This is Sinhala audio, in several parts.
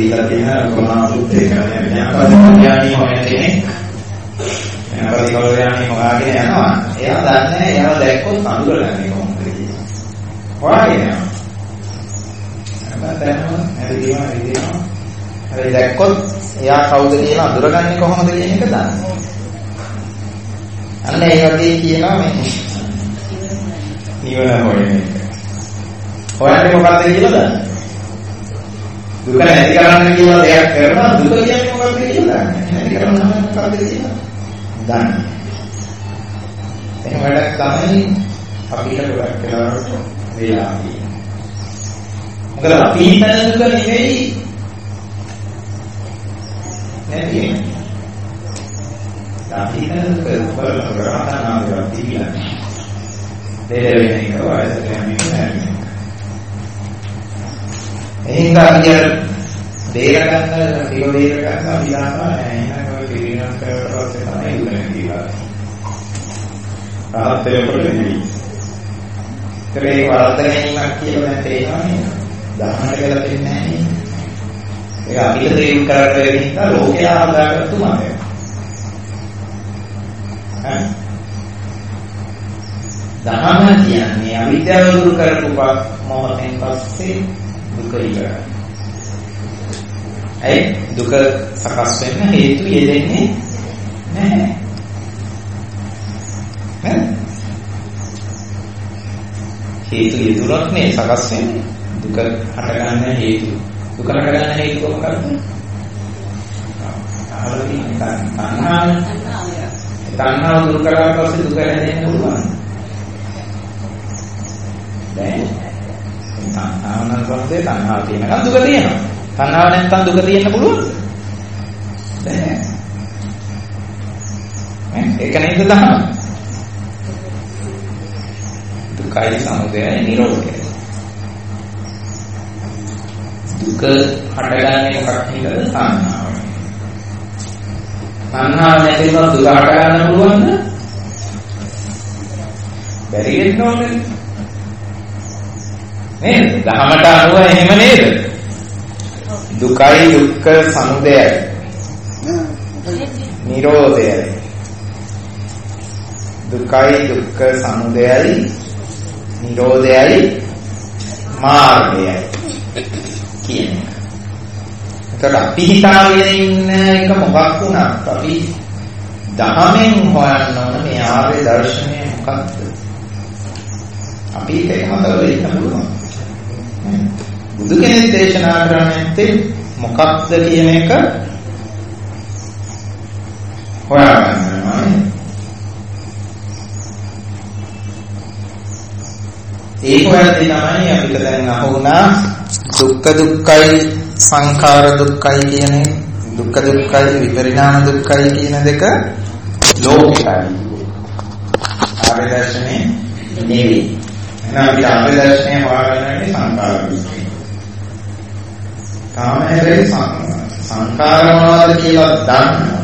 දීලා තියෙන කොමාසුත් ඒකනේ ඥානපරිඥානී හොයන කෙනෙක්. ඥානපරිඥානී හොයාගෙන යනවා. එයා දන්නේ එයාව දැක්කොත් අඳුරගන්නේ කොහොමද කියලා. හොයාගෙන යනවා. හැබැයි දැක්කොත් එයා කවුද කියලා අඳුරගන්නේ කොහොමද කියන එක දන්නේ. අන්න ඒ වගේ කියනවා මේ නිවන හොයන්නේ. හොයන්නේ මොකක්ද කියලා දන්නේ. දුක නැති කරන්න කියලා දෙයක් කරනවා දුක කියන්නේ මොකක්ද කියලා දන්නේ. නැති කරන්න මොකක්ද කියලා දන්නේ. එහෙම වැඩක් තමයි අපිට ගොඩක් වෙලාවට වෙලා තියෙන්නේ. මොකද අපි හිතන දුක නෙවෙයි නැති වෙන්නේ. අපි හිතන දුක කරනවා තිබිලා. දෙලෙවෙන එක වයසට යන්නේ නැහැ. එහෙනම් අපි බේරගන්න පිළ බේරගන්න අපි දානවා එහෙනම් ඔය පිළිගන්න කරලා තමයි ඉන්නේ කියලා. ආත්තේ පොළේ. ඒ වර්තනීයක් කියලා දැන් තේරෙනවනේ. දහමට කියලා දෙන්නේ නැහැ. ඒක අපිට තේරුම් කරගන්න ඉන්න ලෝකයා හදාගත්තු මාර්ගය. දහම කියන්නේ අවිද්‍යාව දුරු කරපු මොහොතෙන් පස්සේ දුක ඉවරයි. ඒ දුක සකස් වෙන්න හේතු යෙදෙන්නේ නැහැ. හේතු යෙදුනොත් නේ සකස් වෙන්නේ. දුක හටගන්න හේතු. දුක හටගන්න හේතුව මොකක්ද? ආවලින් තණ්හාව දුරු කරලා පස්සේ දුක හැදෙන්න පුළුවන්. දැන් තණ්හාව නම් පස්සේ තණ්හාව තියෙනකන් දුක තියෙනවා. තණ්හාව නැත්නම් දුක තියෙන්න පුළුවන්ද? බැහැ. ඒක නේද තමයි. දුකයි සමුදයයි නිරෝධයයි. දුක හටගන්නේ මොකක් නිසාද? තණ්හාව. තණ්හාව නැතිව දුක හට ගන්න පුළුවන්ද? බැරි වෙන්න ඕනේ. නේද? ධහමට අනුව එහෙම නේද? දුකයි දුක්ඛ සමුදයයි. නිරෝධයයි. දුකයි දුක්ඛ සමුදයයි නිරෝධයයි මාර්ගයයි කියන එක. ඒතර අපි හිතාගෙන ඉන්න එක මොකක් වුණත් අපි දහමෙන් හොයන්න ඕන මේ ආර්ය දර්ශනය මොකක්ද? අපි ඒක මතක ඉන්න පුළුවන්. බුදු කෙනෙක් දේශනා කරන්නේ මොකක්ද කියන එක හොයාගන්නවා. ඒක වලදී තමයි අපිට දැන් අහුණා දුක්ඛ දුක්ඛයි සංඛාර දුක්ඛයි කියන දුක්ඛ දුක්ඛයි විපරිණාම දුක්ඛයි කියන දෙක ලෝකයි. ආර්ය දර්ශනේ නෙවෙයි. එහෙනම් අපි ආර්ය දර්ශනේ හොයාගන්නේ සංඛාර දුක්ඛයි. තාම හැබැයි සංඛාර මොනවද කියලා දන්නවා.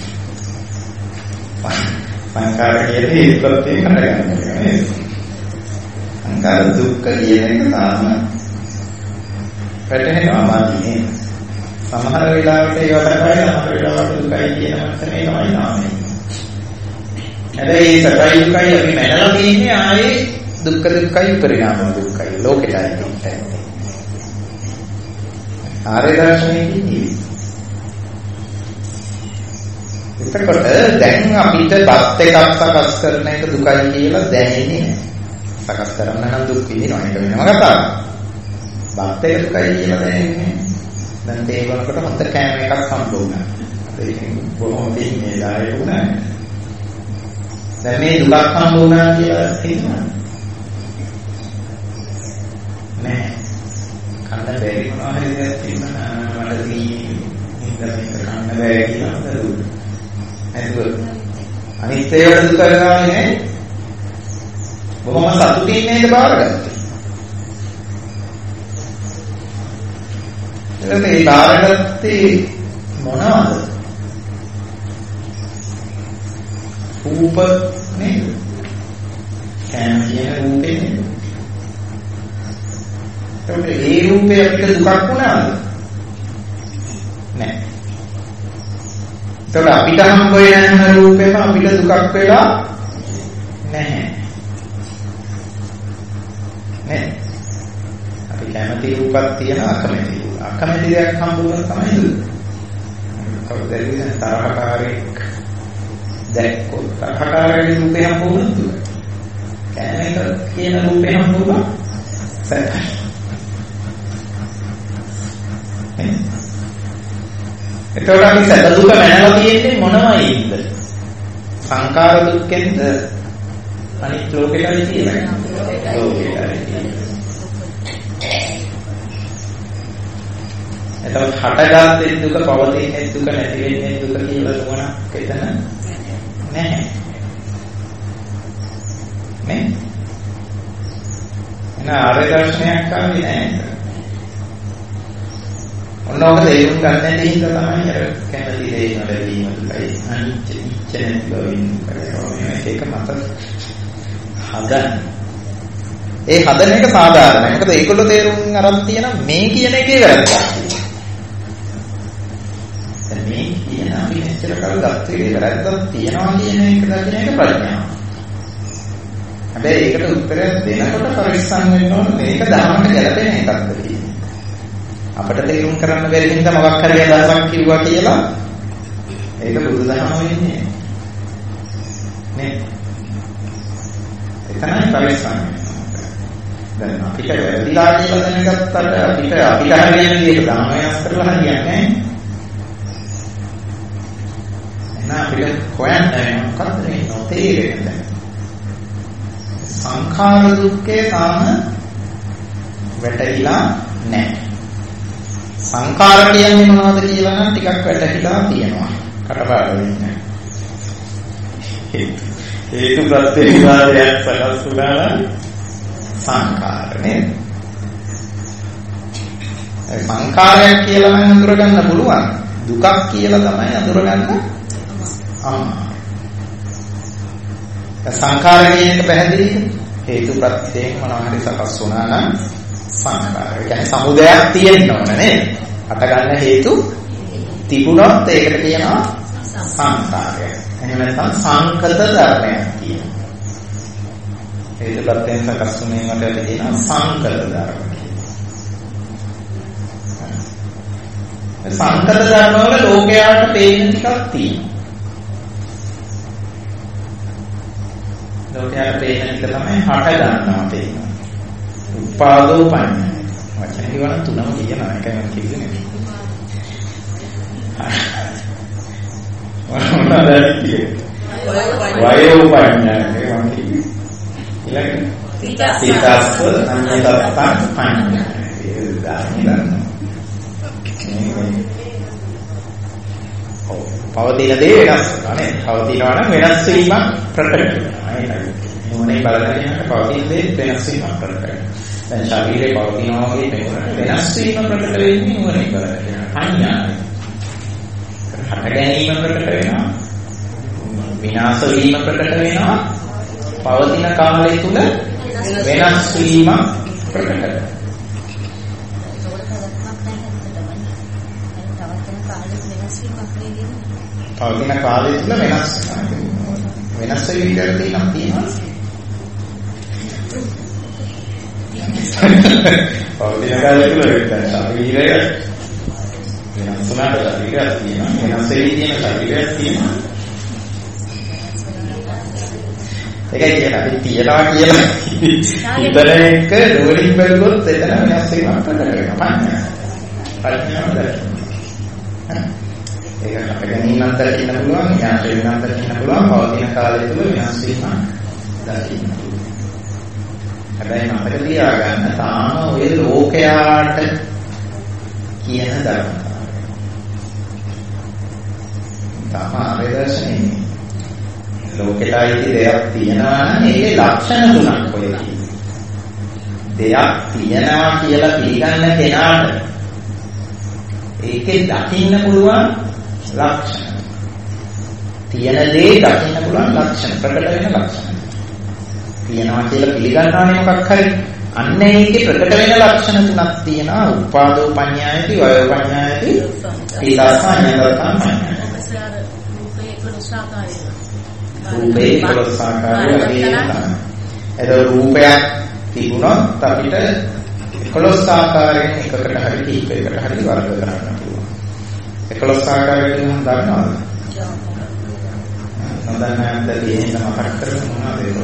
සංඛාර කියන්නේ ඒකත් ඒක හරගන්න නේද? සංඛාර දුක්ඛ කියන එක තාම පැටහෙනවා මාන්නේ. සමහර වෙලාවට ඒවට බයි සමහර වෙලාවට දුකයි කියන මතනේ තමයි නාමය. හැබැයි සතරයි දුකයි අපි මැනලා තියෙන්නේ ආයේ දුක්ඛ දුක්ඛයි පරිණාම දුක්ඛයි ලෝකෙටයි තියෙන්නේ. ආර්ය දර්ශනයේ කියන්නේ. එතකොට දැන් අපිට බත් එකක් සකස් කරන එක දුකයි කියලා දැනෙන්නේ නැහැ. සකස් කරන්න නම් දුක් විඳිනවා ඒක වෙනම කතාවක්. බත් එක දුකයි කියලා දැනෙන්නේ. දැන් ඒ වලකට හොඳ කෑම එකක් හම්බ වුණා. ඒකෙන් බොහොම දෙන්නේ ඩායට් වුණා. දැන් මේ දුකක් හම්බ වුණා කියලා හිතනවා. නෑ. කන්න බැරි මොනවා හරි දෙයක් තියෙනවා. මට මේක කන්න බැරි කියලා හිතුවා. අනිත් ඒවාට දුක ගානේ නෑ. බොහොම සතුටින් නේද බාරගත්තේ. ඒ බාරගත්තේ මොනවද? රූප නේද? කෑම කියන රූපේ නේද? ඒ රූපේ අපිට දුකක් වුණාද? ඒතකොට අපිට හම්බ වෙන රූපේම අපිට දුකක් වෙලා නැහැ. නේ? අපි කැමති රූපක් තියෙනවා අකමැති රූප. අකමැති දෙයක් හම්බ වුණොත් තමයි දුක. කවුරුද තරහකාරයෙක් දැක්කොත් තරහකාරයෙක් රූපේ හම්බ වුණොත් දුක. කැමති කියන රූපේ හම්බ වුණා සැපයි. එතකොට අපි සැප දුක මැනලා තියෙන්නේ මොනවයිද? සංකාර දුක්ෙන්ද අනිත් ලෝකෙටයි තියෙන්නේ. ලෝකෙටයි. එතකොට හටගත්තේ දුක, පවතින්නේ දුක, නැති වෙන්නේ දුක කියලා මොනක් එතන නැහැ. නේ? ආර්ය දර්ශනයක් ආවේ නැහැ. ඔන්නෝක තේරුම් ගන්න දෙන්නේ තමයි අර කැමති දේ නොලැබීම දුකයි අනිත්‍ය ඉච්ඡන බවින් මේක මත හදන්න. ඒ හදන එක සාධාරණයි. මොකද ඒගොල්ලෝ තේරුම් අරන් තියෙන මේ කියන එකේ වැරද්දක්. දැන් මේ කියන අපි මෙච්චර කල් ගත්තේ වැරද්දක් තියනවා කියන එක දකින එක ප්‍රඥාව. හැබැයි ඒකට උත්තරයක් දෙනකොට පරිස්සම් වෙන්න ඕන මේක ධර්මයට ගැලපෙන එකක්ද කියලා. අපිට තේරුම් කරන්න බැරි හින්දා මොකක් හරි අදහසක් කිව්වා කියලා ඒක බුදුදහම වෙන්නේ නේ. එතනයි පරිස්සම්. දැන් අපිට වැරදිලා කියලා දැනගත්තට අපිට හරියන්නේ මේක ධර්මයක් කරලා හරියන්නේ නැහැ. අපිට හොයන්න මොකක්ද මේ නොතේරෙන්නේ. සංඛාර දුක්ඛේ තාම වැටහිලා නැහැ. සංඛාර කියන්නේ මොනවද කියලා නම් ටිකක් වැටහිලා තියෙනවා. කටපාඩම් වෙන්නේ. හේතු ප්‍රත්‍ය විවාදයක් සකස් වුණා නම් සංඛාර නේද? ඒ සංඛාරයක් කියලා නම් අඳුරගන්න පුළුවන්. දුකක් කියලා තමයි අඳුරගන්න අමාරු. සංඛාර කියන එක පැහැදිලිද? හේතු ප්‍රත්‍යයෙන් මොනවා හරි සකස් වුණා නම් සංඛාර. ඒ කියන්නේ සමුදයක් තියෙන්න ඕන නේද? අට ගන්න හේතු තිබුණොත් ඒකට කියනවා සංඛාරය. එහෙම නැත්නම් සංකත ධර්මයක් කියනවා. හේතු ප්‍රත්‍යයෙන් සකස් වුණේ මත කියනවා සංකත ධර්ම. සංකත ධර්ම වල ලෝකයට පේන ටිකක් තියෙනවා. ලෝකයට පේන එක තමයි හට ගන්නවා තේනවා. උපාදෝ පඤ්ඤය. වචන කිව්වනම් තුනම කියනවා. ඒකයි මම කියන්නේ. මොනවද කියන්නේ? වයෝ පඤ්ඤය. මම කියන්නේ. ඊළඟ පිටස්ස අඤ්ඤතත්තං පඤ්ඤය. ඒ දාන්න. පවතින දේ වෙනස් වෙනවා නේ. පවතිනවා නම් වෙනස් වීමක් ප්‍රකට වෙනවා. මොනේ බලන්න යනකොට පවතින දේ වෙනස් වීමක් ප්‍රකට වෙනවා. දැන් ශරීරේ පවතිනවා වගේ වෙනකොට වෙනස් වීම ප්‍රකට වෙන්නේ මොනේ බලන්න. අඥානයි. හට ගැනීම ප්‍රකට වෙනවා. විනාශ වීම ප්‍රකට වෙනවා. පවතින කාලය තුල වෙනස් වීම ප්‍රකට වෙනවා. පවතින කාලය තුල වෙනස් වෙවිලා තියෙනවා. පවතින කාලය තුල ශරීරය වෙනස් වුණාට ශරීරයක් තියෙනවා. වෙනස් වෙවි තියෙන ශරීරයක් තියෙනවා. ඒකයි කියන්නේ අපි තියනවා කියලා හිතන එක නුවණින් බැලුවොත් එතන වෙනස් වීමක් ප්‍රකට වෙනවා. ප්‍රඥාව දැක්කම ඒක අපිට ගැනීමක් දකින්න පුළුවන්, ඥානයෙන් දකින්න පුළුවන්, පවතින කාලය තුල වෙනස් වීමක් දකින්න පුළුවන්. හැබැයි අපිට තියාගන්න තාම ඔය ලෝකයාට කියන ධර්මතාවය. තාම ආවේදර්ශනේ ලෝකෙටයි දෙයක් තියෙනවා නම් ඒකේ ලක්ෂණ තුනක් ඔය තියෙනවා. දෙයක් තියෙනවා කියලා පිළිගන්න කෙනාට ඒකේ දකින්න පුළුවන් ලක්ෂණ. තියෙන දේ දකින්න පුළුවන් ලක්ෂණ, ප්‍රකට වෙන ලක්ෂණ. තියෙනවා කියලා පිළිගන්නවනේ මොකක් හරි. අන්න ඒකේ ප්‍රකට වෙන ලක්ෂණ තුනක් තියෙනවා. උපාදෝ පඤ්ඤායති, වයෝ පඤ්ඤායති, පීඩාසඤ්ඤතං පඤ්ඤායති. රූපේ 11 ආකාරය වගේ තමයි. ඒක රූපයක් තිබුණොත් අපිට 11 ආකාරයෙන් එකකට හරි කීපයකට හරි වර්ග කරන්න පුළුවන්. 11 ආකාරයෙන් නම් දන්නවද? නොදන්නවද තියෙන මතක් කරගන්න මොනවද ඒක?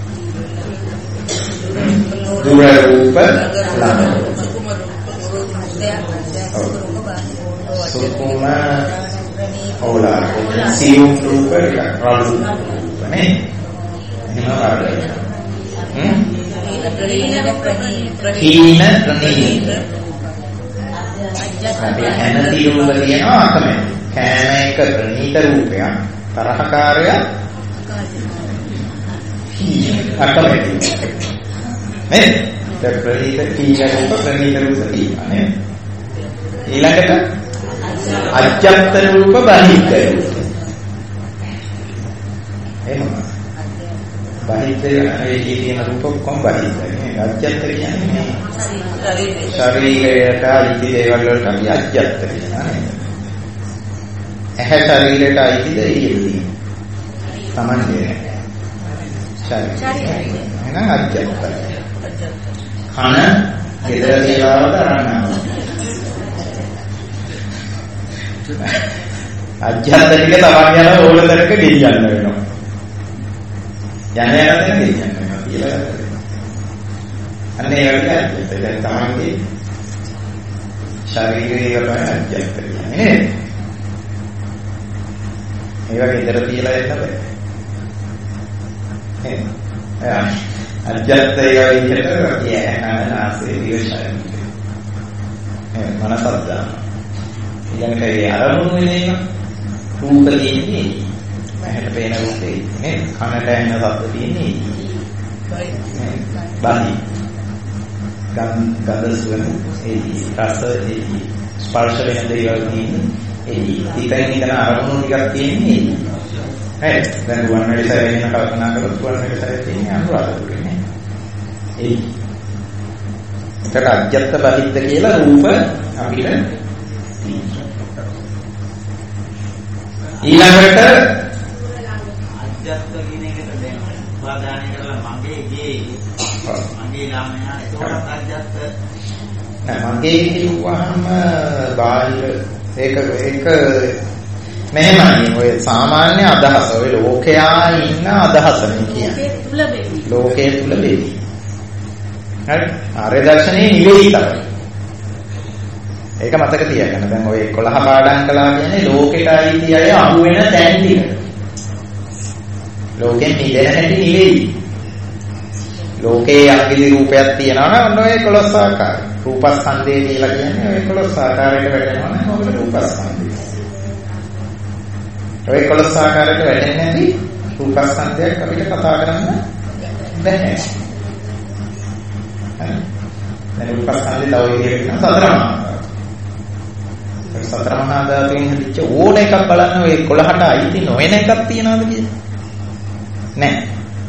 දුර රූප ළඟ සුකුම ඕලා සියුම් රූප රළු රූප නේ එහෙම වර්ගය. හීන ප්‍රනීත අපි හැනති රූප කියනවා අකමැති. කෑම එක ප්‍රනීත රූපයක්, තරහකාරය අකමැති නේ. ප්‍රනීත හීන රූප ප්‍රනීත රූප කියනවා නේ. ඊළඟට අජ්ජත් රූප බහිද්ධ රූප. එහෙම බහිද්ධයේ කියන රූප කොම් බහිද්ධයි. අජ්ජත් කියන්නේ ශරීරයට අයිති දේවල් වලට අපි අජ්ජත් කියනවා නේද? ඇහැ ශරීරයට අයිති දෙයක් තමන්ගේ ශරීරය. එහෙනම් අජ්ජත්. කන ගෙදර දේවල්වලට අරනවා. අජ්ජත් ටික තමන් යන ඕලතරක ගෙනියන්න වෙනවා. යන්නේ නැත්නම් ගෙනියන්න වෙනවා කියලා. අනේ ඒක දැන් තමන්ගේ ශරීරයේ වල අජ්ජත් කියන්නේ නේද? ඒවා ගෙදර තියලා එන්න බෑ. අජ්ජත් ඒවා විදිහට යහන ආසේ දියශයන්. මනසක් දාන. ඊළඟට ඒ අරමුණු වෙන රූප තියෙන්නේ ඇහැට පේන රූපේ නේ, කනට ඇහෙන ශබ්ද තියෙන්නේ බාහි ගන්ධ සුවඳ ඒ රස ඒ ස්පර්ශ වෙන දේවල් තියෙන්නේ ඒ ඉතින් ඉතන අරමුණු ටිකක් තියෙන්නේ නේ. දැන් වන්නඩි සැරේ වෙන කල්පනා කරොත් වන්නඩි සැරේ තියෙන්නේ අනුරාධපුරේ නේ. ඒකට අජ්ජත් බහිද්ද කියලා රූප අපිට ඊළඟට අජ්ජත් කියන එකට දැන් උපාදානය කරලා මගේ ළමයා ඒකට අජ්ජත් නෑ මගේ කිව්වහම බාහිර ඒක මෙහෙමයි ඔය සාමාන්‍ය අදහස ඔය ලෝකයා ඉන්න අදහස නේ කියන්නේ ලෝකයේ තුල වෙවි හරි ආර්ය දර්ශනයේ නිවේයි තමයි. ඒක මතක තියාගන්න. දැන් ඔය 11 පාඩම් කළා කියන්නේ ලෝකෙට අයිති අය අහු වෙන තැන් ටික. ලෝකෙන් නිදෙන හැටි නෙවෙයි. ලෝකේ අංගිලි රූපයක් තියනවා නම් ඔය 11 ආකාරය. රූපස්කන්ධය කියලා කියන්නේ ඔය 11 ආකාරයකට වැටෙනවා නම් ඔබට රූපස්කන්ධය. ඔය 11 ආකාරයකට වැටෙන්නේ නැති රූපස්කන්ධයක් අපිට කතා කරන්න බැහැ. දැන් රූපස්කන්ධය තව විදිහකට සතර මහා ධාතුන් හදිච්ච ඕන එකක් බලන්න ඔය 11ට අයිති නොවන එකක් තියනවද කියලා? නැහැ.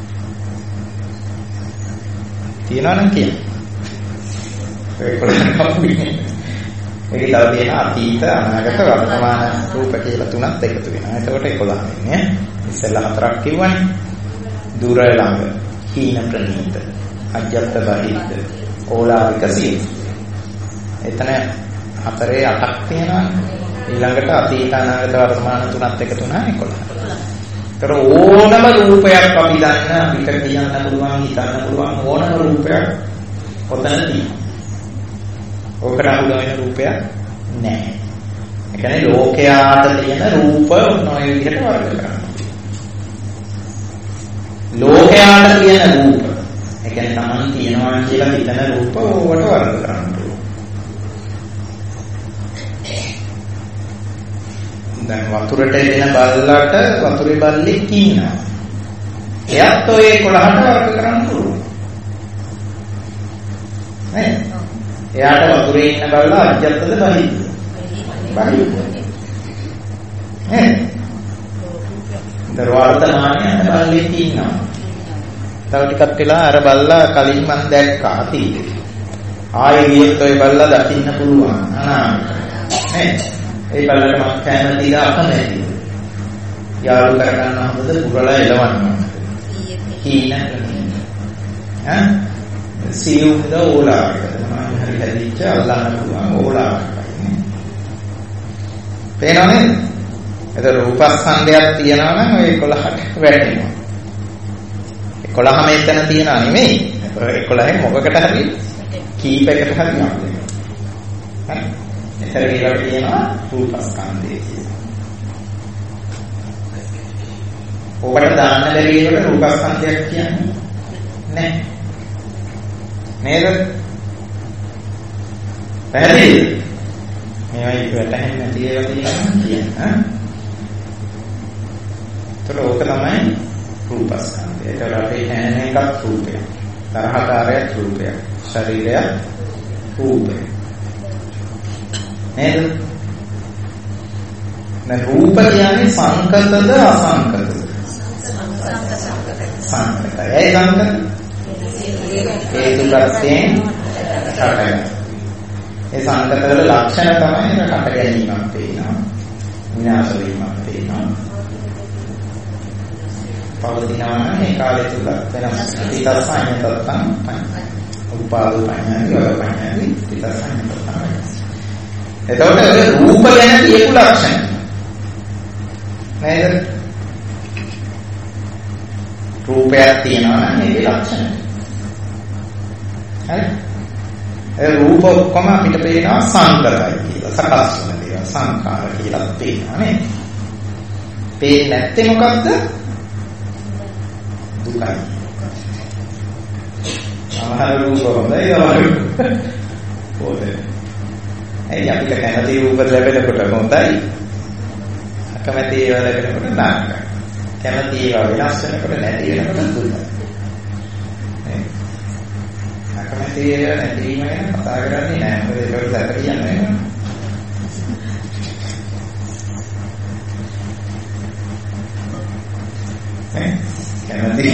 තියනවා නම් කියන්න. ඔය 11ක් කවුරුනේ? ඒකේ තව තියෙන අතීත අනාගත වර්තමාන රූප කියලා තුනක් එකතු වෙනවා. එතකොට 11 වෙන්නේ. ඉස්සෙල්ලා හතරක් කිව්වනේ. දුර ළඟ, හීන ප්‍රනීත, අජ්ජත් බහිද්ද, ඕලාරික සීල. එතන හතරේ 8ක් තියෙනවා. ඊළඟට අතීත අනාගත වර්තමාන තුනත් එකතු වුණා 11. ඒතර ඕනම රූපයක් අපි දන්න අපිට කියන්න පුළුවන් හිතන්න පුළුවන් ඕනම රූපයක් ඔතන තියෙනවා. ඕකට අහු වෙන රූපයක් නැහැ. ඒ කියන්නේ ලෝකයාට තියෙන රූප නොය විදිහට වර්ග කරනවා. ලෝකයාට තියෙන රූප. ඒ කියන්නේ Taman තියනවා කියලා හිතන රූප ඕකට වර්ග කරනවා. දැන් වතුරට එන බල්ලට වතුරේ බල්ලෙක් ඉන්නවා. එයාත් ඔය 11ට වර්ග කරන්න පුළුවන්. නේ? එයාට වතුරේ ඉන්න බල්ලා අජ්ජත්ද බහිද්ද? බහිද්ද. නේ? දරවර්තමානයේ බල්ලෙක් ඉන්නවා. තව ටිකක් වෙලා අර බල්ලා කලින් මම දැක්කා අතීතේ. ආයෙ ගියොත් ඔය බල්ලා දකින්න පුළුවන්. අනාගතේ. නේ? ඒ බල්ලට මම කැමතිද අකමැතිද? යාළු කරගන්න හොඳද පුරලා එලවන්න. හීන ඈ සියුම්ද ඕලාවකද මොනවා හරි හැදිච්ච අල්ලන්න පුළුවන් ඕලාවකයි. පේනවනේ? ඒක රූපස්කන්ධයක් තියනවා නම් ඔය 11ට වැටෙනවා. 11ම එතන තියනවා නෙමෙයි. 11න් මොකකට හරි කීපයකට හරි යනවා. හරි. එතන කියලා කියනවා රූපස්කන්ධය කියලා. ඔබට දාන්න බැරි එකට රූපස්කන්ධයක් කියන්නේ නැහැ. නේද? පැහැදිලිද? මේවයි වැටහෙන්නේ නැති ඒවා තියෙනවා කියන්නේ. ඒතර ඕක තමයි රූපස්කන්ධය. ඒක රටේ හැම එකක් රූපයක්. තරහකාරයක් රූපයක්. ශරීරයක් රූපයක්. නේද? දැන් රූප කියන්නේ සංකතද අසංකතද? සංකතයි. ඒ සංකත හේතු ප්‍රත්‍යයෙන් හටගන්න. ඒ සංකතවල ලක්ෂණ තමයි හට ගැනීමක් තියෙනවා. විනාශ වීමක් තියෙනවා. පවතිනවා නම් ඒ කාලය තුල වෙනස් පිටස්සයන් තත්තම් උපාද පඤ්ඤාති වල පඤ්ඤාති පිටස්සයන් තත්තම්. එතකොට රූප ගැන කියපු ලක්ෂණ නේද? රූපයක් තියෙනවා නම් ඒකේ ලක්ෂණ. හරි? ඒ රූප ඔක්කොම අපිට පේනවා සංකතයි කියලා. සකස් වෙන දේවල් සංකාර කියලා පේනවා නේද? පේන්නේ නැත්තේ මොකද්ද? දුකයි. සමහර රූප හොඳයි හොඳයි. ඒ අපිට කැමති රූප ලැබෙනකොට හොඳයි. අකමැති ඒවා ලැබෙනකොට නරකයි. කැමති ඒවා වෙනස් වෙනකොට නැති වෙනකොට දුකයි. අකමැති ඒවා නැති වීම ගැන කතා කරන්නේ නැහැ. මොකද ඒකට දැක කියන්නේ නැහැ. කැමති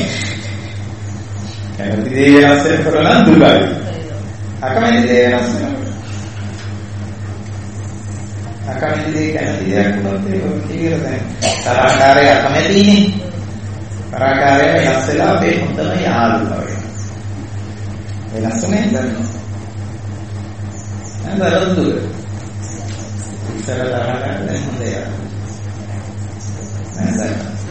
දේ වෙනස් වෙනකොට නම් දුකයි. අකමැති දේ වෙනස් වෙනකොට අකමැති දේ කැමති දෙයක් වුණොත් ඒක කියලා දැන් තරහකාරය අකමැතිනේ. තරහකාරය වෙනස් වෙලා අපේ හොඳම යාළුවා වෙනවා. වෙනස් වෙන්නේ නැද්ද? නේද? දුක. ඉතල තරහකාරය හොඳ යාළුවා. නේද?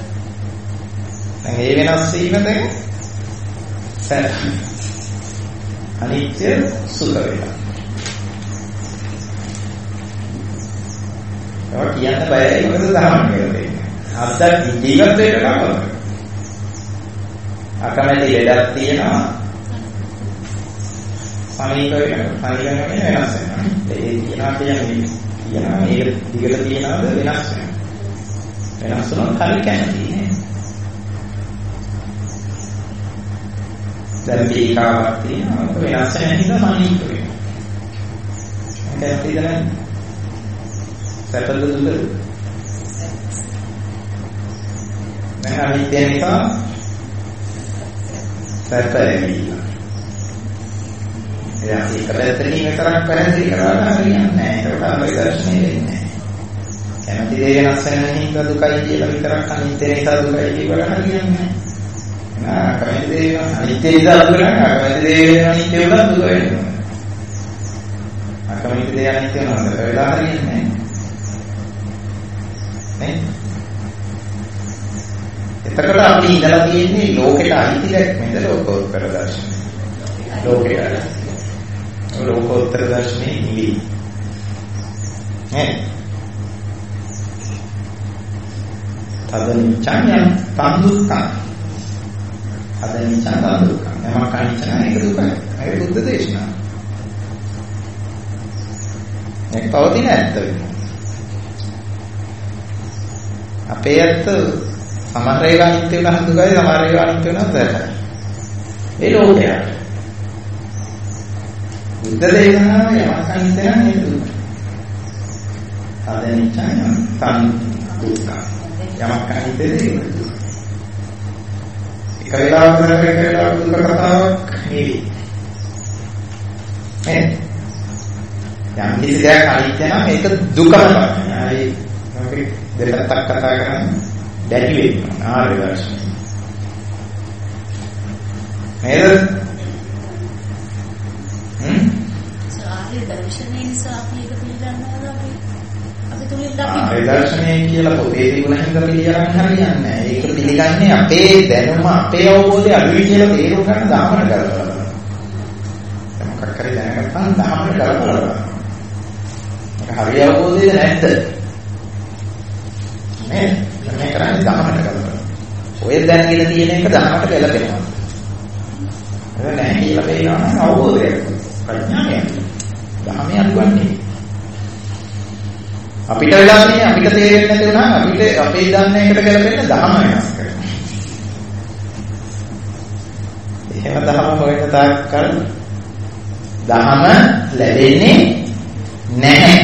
ඒ වෙනස් වීම දැන් සැර අනිත්‍ය සුඛ වේදනා. ඒක කියන්න බයයි මොකද දහම කියන්නේ. අද්දක් ජීවත් වෙන්න කවද? අකමැති ලෙඩක් තියෙනවා. සමීප වෙනවා. සමීප වෙනවා වෙනස් වෙනවා. ඒ කියනවා මේක දිගට තියනවාද වෙනස් වෙනවා. වෙනස් වුණොත් හරි කැමති නේ. දැන් මේකාවක් තියෙනවා. වෙනස් වෙන හින්දා සමීප වෙනවා. කැමතිද නැහැ? සැපද දුකද? දැන් අනිත්‍ය නිසා සැපයි. එයා ඒක පැත්තකින් විතරක් පැහැදිලි කරලා හරියන්නේ නැහැ. ඒකට අපි දර්ශනය දෙන්නේ නැහැ. කැමති දේ වෙනස් වෙන හින්දා දුකයි කියලා විතරක් අනිත්‍ය නිසා දුකයි කියලා හරියන්නේ නැහැ. කැමති දේ අනිත්‍ය නිසා දුක නැහැ. කැමති දේ අනිත්‍ය වුණා දුක වෙනවා. අකමැති දේ අනිත්‍ය වෙනවා. ඒක වෙලා හරියන්නේ නැහැ. එතකොට අපි ඉඳලා තියෙන්නේ ලෝකෙට අයිති දැක්මෙන්ද ලෝකෝත්තර දර්ශනය. ලෝකෙට ලෝකෝත්තර දර්ශනේ නිවි. තදනිච්ඡාය තන්දුක්ඛං. තදනිච්ඡා තන්දුක්ඛං. යමක් අනිච්චන ඒක දුකයි. ඒක බුද්ධ දේශනාව. ඒක පවතින ඇත්ත වෙනවා. අපේ ඇත්ත සමහර ඒවා අනිත්‍ය වෙනවා දුකයි සමහර ඒවා අනිත්‍ය වෙනවා සැපයි. ඒ ලෝකයක්. බුද්ධ දේශනාව යමක් අනිත්‍ය නම් ඒක දුකයි. තදනිච්ඡාය තන්දුක්ඛං. යමක් අනිත්‍ය දෙයක්. එක වෙලාවක දුක කතාවක් නෙවෙයි. යම් කිසි දෙයක් අනිත්‍ය නම් ඒක දුකම තමයි. අපි දෙපැත්තක් කතා කරන්නේ දැඩි වෙනවා ආර්ය දර්ශනය. නේද? ආර්ය දර්ශනය නිසා අපි ඒක පිළිගන්නවා අපි තුලින් ආර්ය දර්ශනය කියලා පොතේ තිබුණ හින්දා පිළිගන්න හරියන්නේ නැහැ. ඒක පිළිගන්නේ අපේ දැනුම අපේ අවබෝධය අඩුයි කියලා තේරුම් ගන්න ධර්මන කරලා. මොකක් හරි දැනගත්තාම ධර්මන කරලා. ඒක හරිය අවබෝධයද නැද්ද? නේ? මේ කරන්නේ ධර්මන කරලා. ඔය දැනගෙන තියෙන එක ධර්මකට ගැලපෙනවා. ඒක නැහැ කියලා වෙනවා නම් අවබෝධයක්. ප්‍රඥාවයි. ධර්මයක් වන්නේ. අපිට වෙලා තියෙන්නේ අපිට තේරෙන්නේ නැති වුණා අපිට අපේ දන්න එකට ගැලපෙන්න ධර්ම වෙනස් කරනවා. එහෙම ධර්ම හොයන තාක්කල් ධර්ම ලැබෙන්නේ නැහැ.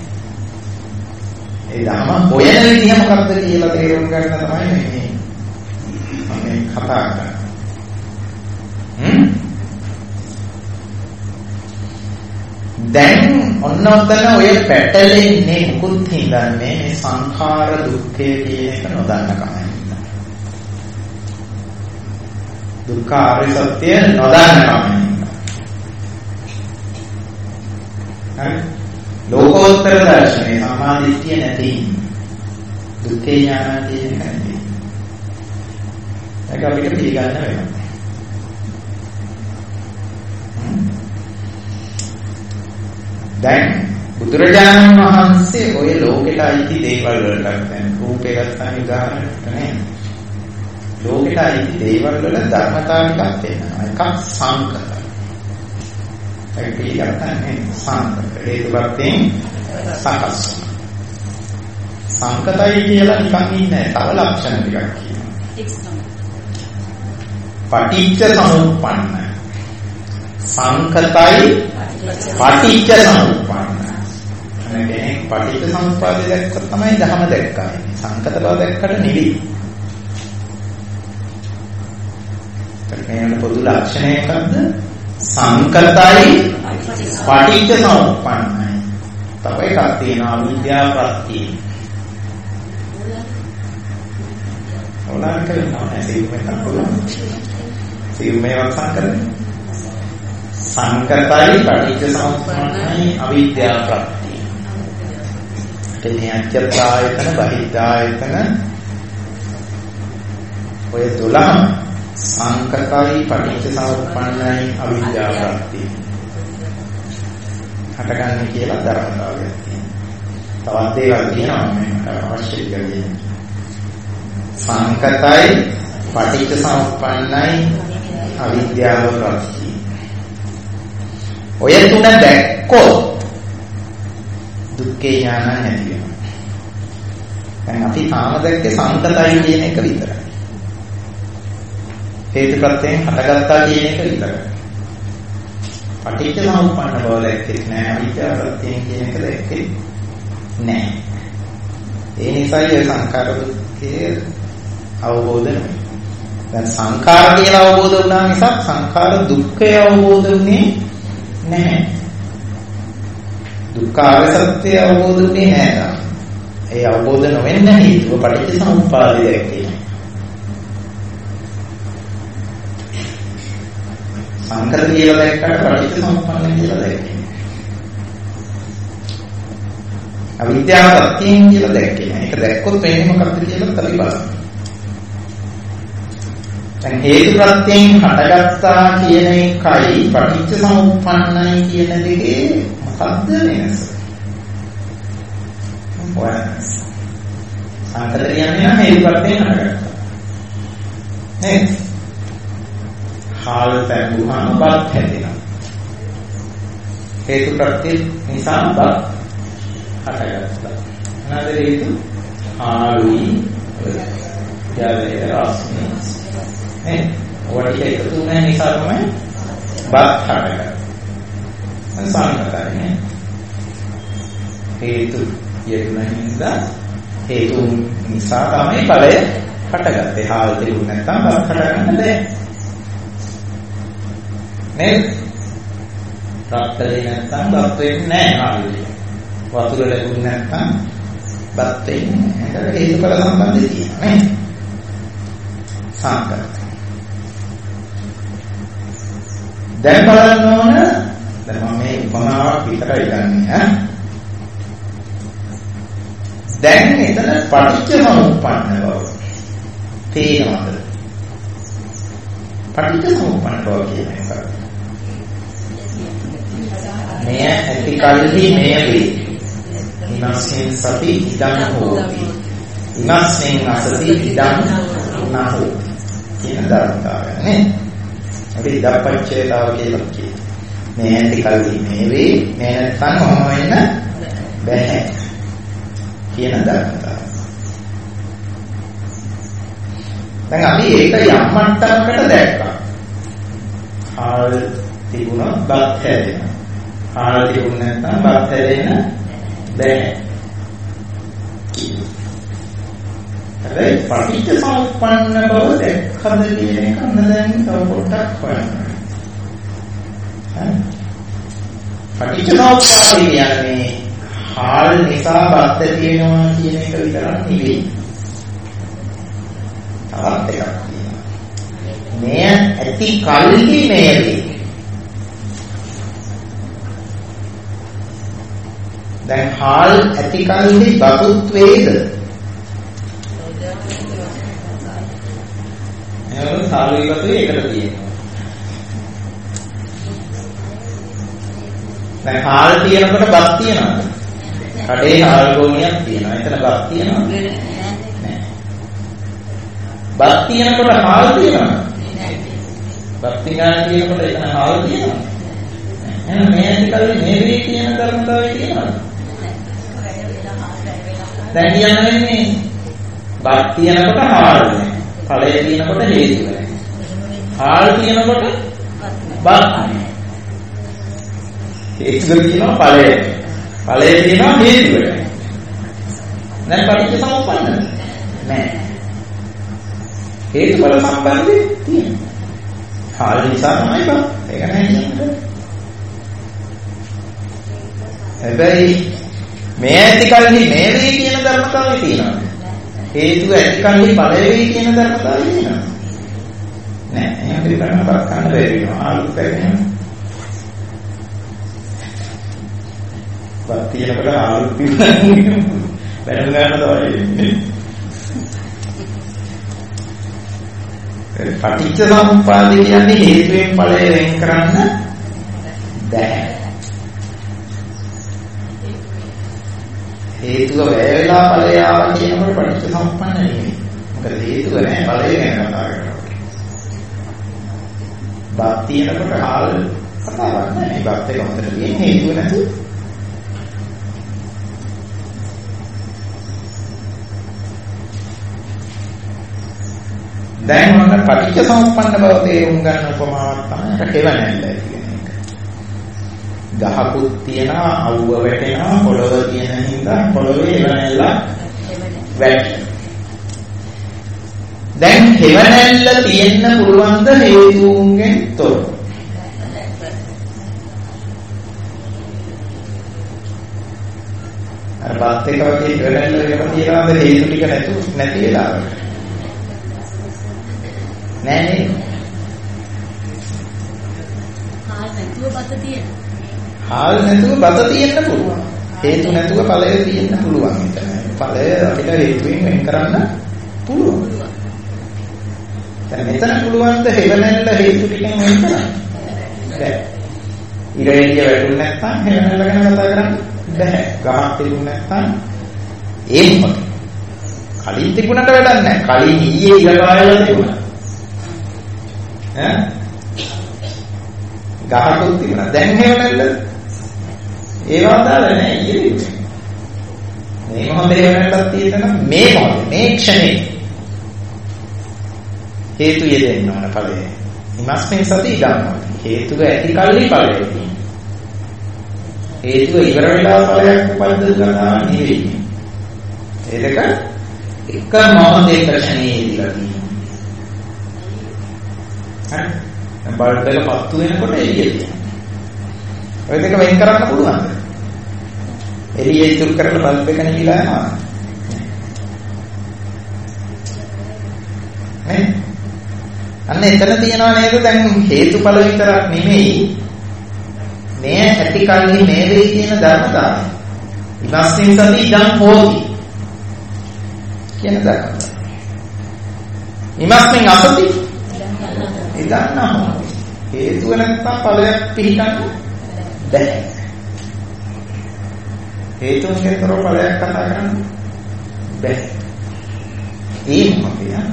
ඒ ධර්ම හොයන විදිහ මොකක්ද කියලා තේරුම් ගන්න තමයි මේ කතා කරන්නේ. දැන් ඔන්න ඔතන ඔය පැටලෙන්නේ මුකුත් හින්දන්නේ මේ සංඛාර දුක්ඛය කියන එක නොදන්න කමයි. දුක්ඛ ආර්ය සත්‍ය නොදන්න කමයි. හරි? ලෝකෝත්තර දර්ශනේ සමාධිත්‍ය නැති දුක්ඛේ ඥාන කියන එක නැති. ඒක අපිට පිළිගන්න වෙනවා. දැන් බුදුරජාණන් වහන්සේ ඔය ලෝකෙට අයිති දේවල් වලට දැන් රූපේ ගත්තාම උදාහරණයක් නේ. ලෝකෙට අයිති දේවල් වල ධර්මතාව ටිකක් තියෙනවා. එකක් සංකත. ඒක පිළිගන්නේ සංකත. හේතුපත්යෙන් සකස්. සංකතයි කියලා නිකන් ඉන්නේ තව ලක්ෂණ ටිකක් කියනවා. පටිච්ච සමුප්පන්න. සංකතයි පටිච්ච සමුප්පන්න. අනේ පටිච්ච සමුප්පාදය දැක්කොත් තමයි ධම දැක්කා. සංකත බව දැක්කට නෙවෙයි. ඒකේ පොදු ලක්ෂණය මොකද්ද? සංකතයි පටිච්ච සමුප්පන්නයි. තව එකක් තියෙනවා විද්‍යා ප්‍රත්‍ය. ඕලාන් කරනවා සිව්මේවක් සංකරන්නේ. සංකතයි පටිච්ච සමුප්පන්නයි අවිද්‍යා ප්‍රත්‍ය. එන්නේ අච්ඡායතන බහිද්ධායතන ඔය 12 සංකතයි පටිච්ච සමුප්පන්නයි අවිද්‍යා ප්‍රත්‍ය. හටගන්නේ කියලා ධර්මතාවයක් තියෙනවා. තවත් දේවල් තියෙනවා මේකට අවශ්‍ය දෙයක්. සංකතයි පටිච්ච සමුප්පන්නයි අවිද්‍යාව ප්‍රත්‍ය. ඔය තුන දැක්කොත් දුක්ඛේ ඥාන නැති වෙනවා. දැන් අපි තාම දැක්කේ සංකතයි කියන එක විතරයි. හේතුප්‍රත්‍යයෙන් හටගත්තා කියන එක විතරයි. පටිච්ච සමුප්පන්න බව දැක්කේ නෑ. අවිද්‍යා ප්‍රත්‍යයෙන් කියන එක දැක්කේ නෑ. ඒ නිසා ඒ සංඛාර දුක්ඛේ අවබෝධ නැහැ. දැන් සංඛාර කියලා අවබෝධ වුණා මිසක් සංඛාර දුක්ඛය අවබෝධ වෙන්නේ නැහැ. දුක්ඛාර සත්‍ය අවබෝධ වෙන්නේ නැහැ. ඒ අවබෝධ නොවෙන්න හේතුව පටිච්ච සමුප්පාදය දැක්කේ. සංකත කියලා දැක්කට පටිච්ච සමුප්පාදය කියලා දැක්කේ. අවිද්‍යාව ප්‍රත්‍යයෙන් කියලා දැක්කේ. ඒක දැක්කොත් වෙන්නේ මොකක්ද කියලා අපි බලමු. දැන් හේතු ප්‍රත්‍යයෙන් හටගත්තා කියන එකයි පටිච්ච සමුප්පන්නයි කියන දෙකේ මොකද්ද වෙනස? මොකක්ද? සංකත කියන්නේ හේතු ප්‍රත්‍යයෙන් හටගත්තා. නේද? හාල් පැගුවාම බත් හැදෙනවා. හේතු ප්‍රත්‍ය නිසා බත් හටගත්තා. මොනවාද හේතු? හාලුයි ජලයේ රසනේ නේ ඔය ටික එකතු වෙන නිසා තමයි බත් හටගන්නේ. සංකතයි නේ. හේතු යෙදුණින්ද හේතු නිසා තමයි ඵලය හටගත්තේ. හාල් තිබුණ නැත්නම් බත් හටගන්න බැහැ. නේද? රත්තරේ නැත්නම් බත් වෙන්නේ නැහැ හාල් වල. වතුර ලැබුණ නැත්නම් බත් වෙන්නේ. ඒක හේතුඵල සම්බන්ධය තියෙනවා නේ. සංකල්ප. දැන් බලන්න ඕන දැන් මම මේ උපමාවක් විතරයි ගන්නෙ ඈ. දැන් එතන පටිච්චසමුප්පන්න බව තේනවද? පටිච්චසමුප්පන්න බව කියන්නේ මොකක්ද? මෙය ඇති කල්හි මෙය වේ. ඉමස්මින් සති ඉදං හෝති. ඉමස්මින් අසති ඉදං නහෝ. කියන ධර්මතාවය නේ. අපි ඉදප්පච්චේතාව කියලා කියනවා. මේ ඇති කල්හි මේ වේ. මේ නැත්නම් මොම වෙන්න බැහැ. කියන ධර්මතාවය. දැන් අපි ඒක යම් මට්ටමකට දැක්කා. හාල් තිබුණා බත් හැදෙනවා. හාල් තිබුණ නැත්නම් බත් හැදෙන්න බැහැ. හැබැයි පටිච්චසමුප්පන්න බව දැක්කද කියන එක දැන් තව පොඩ්ඩක් හොයන්න. පටිච්චසමුප්පාදය කියන්නේ හාල් නිසා බත් තියෙනවා කියන එක විතරක් නෙවෙයි. තවත් එකක් තියෙනවා. මෙය ඇති කල්හි මෙය වේ. දැන් හාල් ඇති කල්හි බතුත් වේද? එහෙනම් සාලුයි බතුයි එකට තියෙනවා. දැන් හාල් තියෙනකොට බත් තියෙනවද? කඩේ හාල් ගෝණියක් තියෙනවා. එතන බත් තියෙනවද? නැහැ. බත් තියෙනකොට හාල් තියෙනවද? බත් තියෙනකොට එතන හාල් තියෙනවද? එහෙනම් මේ ඇති කල්හි මේ වේ කියන ධර්මතාවය තියෙනවද? දැන් කියන්නේ බත් තියෙනකොට හාල් නැහැ. ඵලය තියෙනකොට හේතුව නැහැ. හාල් තියෙනකොට බත් නැහැ. හේතුව තියෙනවා ඵලය. ඵලය තියෙනවා හේතුව නැහැ. දැන් පටිච්චසමුප්පන්නද? නැහැ. හේතුඵල සම්බන්ධය තියෙනවා. හාල් නිසා තමයි බත්. ඒක නැහැ කියන්නේ. හැබැයි මේ ඇති කල්හි මේ වේ කියන ධර්මතාවය තියෙනවා. හේතුව ඇති කල්හි ඵලය වේ කියන ධර්මතාවය තියෙනවා. නෑ එහෙනම් පිළිගන්නවත් ගන්න බැරි වෙනවා. ආලුත් පැගෙන. බත් තියෙනකොට ආලුත් පිළිගන්න බැරි ගන්න තමයි. පටිච්චසමුප්පාදය කියන්නේ හේතුවෙන් ඵලය වෙන් කරන්න බැහැ. හේතුව වැය වෙලා ඵලය ආවා කියනකොට පටිච්චසමුප්පන්න නෙමෙයි. මොකද හේතුව නැහැ ඵලය ගැන කතා කරනවා. බත් තියෙනකොට හාල් කතාවක් නැහැ. මේ බත් එක හොඳට තියෙන හේතුව නැතු. දැන් මොන පටිච්චසමුප්පන්න බව තේරුම් ගන්න උපමාවක් තමයි රැකෙවන්නයි කියන්නේ. ගහකුත් තියනවා අවුව වැටෙනවා පොළව තියෙන හින්දා පොළවේ එවනැල්ල වැටෙනවා. දැන් හෙවනැල්ල තියෙන්න පුළුවන් ද හේතුන්ගෙන් තොර? අර බත් එක වගේ හෙවනැල්ල එකම තියනවාද හේතු ටික නැති වෙලාවට? නෑ නේ. හාල් නැතුව බත තියෙනවා. හාල් නැතුව බත තියෙන්න පුළුවන්. හේතු නැතුව ඵලය තියෙන්න පුළුවන්. ඵලය අපිට හේතුවෙන් වෙන් කරන්න පුළුවන්. දැන් මෙතන පුළුවන් ද හෙවණැල්ල හේතු ටිකෙන් වෙන් කරන්න? බැහැ. ඉරේලිය වැටුනේ නැත්නම් හෙවණැල්ල ගැන කතා කරන්න බැහැ. ගහක් තිබුණ නැත්නම් ඒ මොකද? කලින් තිබුණට වැඩක් නැහැ. කලින් ඊයේ ඉර කායලා තිබුණා. ඈ ගහකුත් තිබුණා. දැන් හෙවණැල්ල ඒවා දාලා නැහැ ඊයේ. මේ මොහොතේ හෙවණැල්ලක් තියෙනවා මේ මොහොතේ මේ ක්ෂණේ හේතු යෙදෙන්න ඕන ඵලය. ඉමස්මේ සති ඉදන්නවා. හේතුව ඇති කල්ලි ඵලය තියෙනවා. හේතුව ඉවර වෙලා ඵලයක් උපද්ද ගන්නවා නෙවෙයි. ඒ දෙක එක මොහොතේ ක්ෂණේ ඉඳලා තියෙනවා. හරි. බල්බ් එක පත්තු වෙනකොට එළිය තියෙනවා. ඔය දෙක වෙන් කරන්න පුළුවන්ද? එළිය ඉතුරු කරලා බල්බ් එක නිවිලා යනවා. නේ? අන්න එතන තියනවා නේද දැන් හේතුඵල විතරක් නෙමෙයි මේ ඇති කල්හි මේ වේ කියන ධර්මතාවය. ඉමස්මින් සති ඉදං හෝති කියන ධර්මතාවය. ඉමස්මින් අසති ඉදං නහෝති. හේතුව නැත්නම් ඵලයක් පිළිගන්න බැහැ. හේතුන් කෙතරෝ ඵලයක් කතා කරන්න බැහැ. ඒ මොකද යා?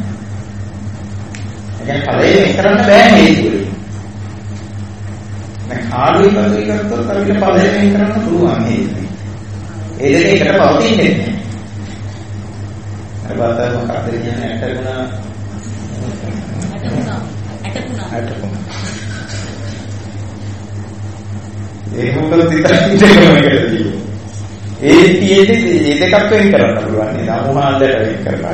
දැන් ඵලයෙන් කරන්න බෑ හේතු වලින්. දැන් කාර්යය කරද්දී කරද්දී අපිට ඵලයෙන් කරන්න පුළුවන් හේතු. ඒ දෙක එකට පවතින්නේ නැහැ. අර බාතර මොකක්ද කියන්නේ ඇටගුණ ඒ මොකද විතරයි ඒ තියෙන්නේ මේ දෙකක් වෙන් කරන්න පුළුවන් නේද? අමුහාන්දට වෙන් කරලා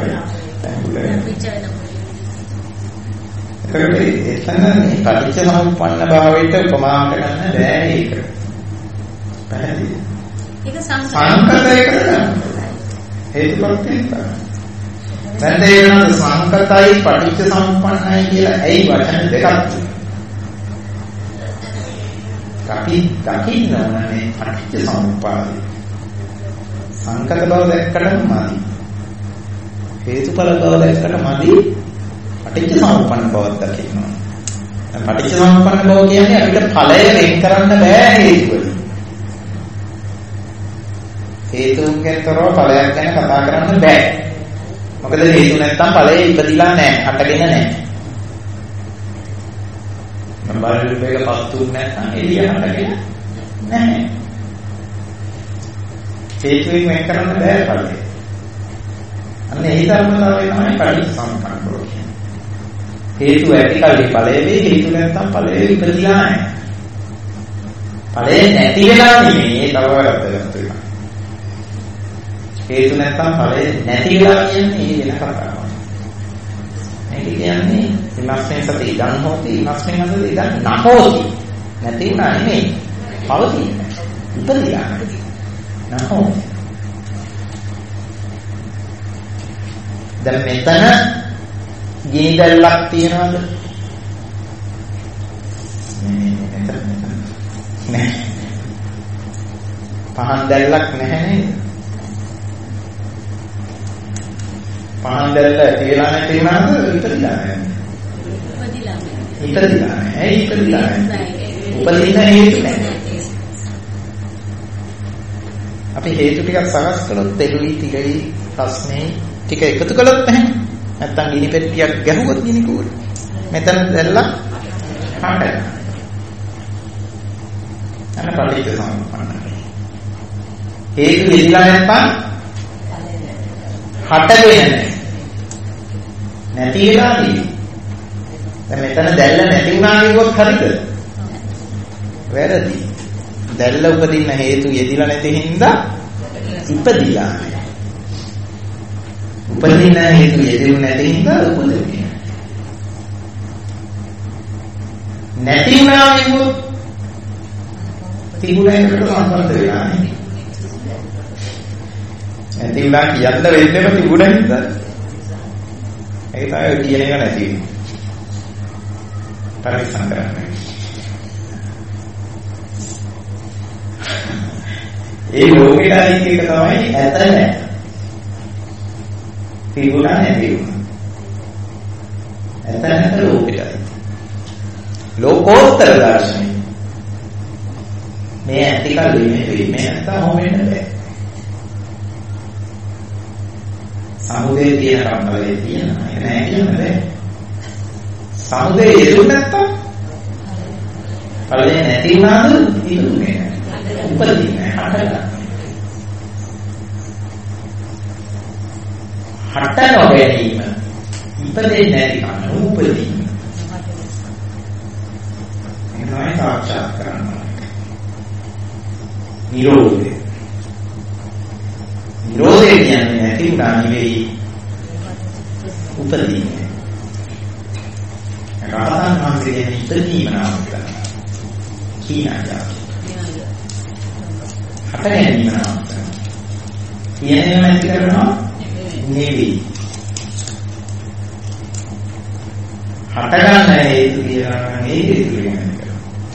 එතන මේ පටිච්ච සමුප්පන්න භාවයට උපමා කරන්න බෑ ඒක. පැහැදිලි. ඒක සංකතයකට ගන්න. හේතුප්‍රත්‍යයෙන් කරන්න. දැන් තේරෙනවද සංකතයි පටිච්ච සමුප්පන්නයි කියලා ඇයි වචන දෙකක් තියෙන්නේ? අපි දකින්න ඕනේ පටිච්ච සමුප්පාදය. සංකත බව දැක්කටම මදි. හේතුඵල බව දැක්කට මදි. පටිච්ච සමුප්පන්න බව දකින්න. පටිච්ච සමුප්පන්න බව කියන්නේ අපිට ඵලය වෙන් කරන්න බෑ හේතු වලින්. හේතුන්ගෙන් තොරව ඵලයක් ගැන කතා කරන්න බෑ. මොකද හේතු නැත්තම් ඵලය ඉපදිලා නැහැ, හටගෙන නැහැ. බාහිර වේග පස්තුන් නැත්නම් එළිය හටගෙන නැහැ. හේතුවෙන් වෙන් කරන්න බෑ ඵලය. අන්න ඒ ධර්මතාවය තමයි පටිච්චසමුප්පන්න බව කියන්නේ. හේතු ඇති කල්හි ඵලය වේ, හේතු නැත්නම් ඵලය ඉපදිලා නැහැ. ඵලය නැති වෙලා නෙමෙයි තව වැරද්දකට වෙනවා. හේතු නැත්නම් ඵලය නැති වෙලා කියන්නේ වෙන කතාවක්. මේක කියන්නේ ඉමස්මෙන් සති ඉදන් හොති ඉමස්මෙන් අද ඉදන් නහෝති. නැති වුණා නෙමෙයි. පවතින. ඉපදිලා නහෝති. දැන් මෙතන ගිනි දැල්ලක් තියනවද? නෑ. පහන් දැල්ලක් නැහැ නේද? පහන් දැල්ල තියලා නැති වුණාද ඉපදිලා නැහැ. ඉපදිලා නැහැ. ඇයි ඉපදිලා නැහැ? උපදින්න හේතු නැහැ. අපි හේතු ටිකක් සකස් කළොත් දෙලුයි තිගයි ප්‍රශ්නේ ටික එකතු කළොත් නැහැ. නැත්තම් ගිනි පෙට්ටියක් ගැහුවොත් ගිනි කූර. මෙතන දැල්ලා හටගන්න. අන්න පටිච්ච සමුප්පන්නයි. හේතු ඉඳලා නැත්නම් හටගෙන නැති වෙලා තියෙන්නේ. දැන් මෙතන දැල්ල නැති වුණා කියොත් හරිද? වැරදි. දැල්ල උපදින්න හේතු යෙදිලා නැති හින්දා ඉපදිලා. උපදින්න හේතු යෙදුනේ නැති හින්දා උපදින්නේ. නැති වුණා කියොත් තිබුණේකට සම්බන්ධ වෙලා නේ. නැති වුණා කියන්න වෙන්නේම තිබුණේ හින්දා. ඒක තමයි කියන එක නැති වෙන්නේ. පරිස්සම් කරන්න. ඒ ලෝකෙට අයිති එක තමයි ඇත නැහැ. තිබුණා නැති වුණා. ඇත නැත ලෝකෙට අයිති. ලෝකෝත්තර දර්ශනය. මේ ඇති කල්ලි මේ නැත්තම් හොමෙන්න බෑ. සමුදේ තියෙන කම්මලේ තියෙනවා. ඒක නෑ කියන්න බෑ. සමුදේ යෙදුනේ නැත්තම් ඵලයේ නැති වුණාද ඉදුනේ නැහැ. උපදින්නේ නැහැ. හට නොගැනීම ඉපදෙන්නේ නැති කම උපදීම. එනවායි සාක්ෂාත් කරනවා. නිරෝධය. නිරෝධය කියන්නේ නැති වුණා නෙවෙයි උපදීම. රහතන් වහන්සේගේ ඉපදීම නාම කරනවා. කීනාදා. හට ගැනීම නාම කරනවා. කියන්නේ නැති කරනවා නෙවෙයි. හටගන්න හේතු කියලා නම් ඒ හේතු කියන්නේ.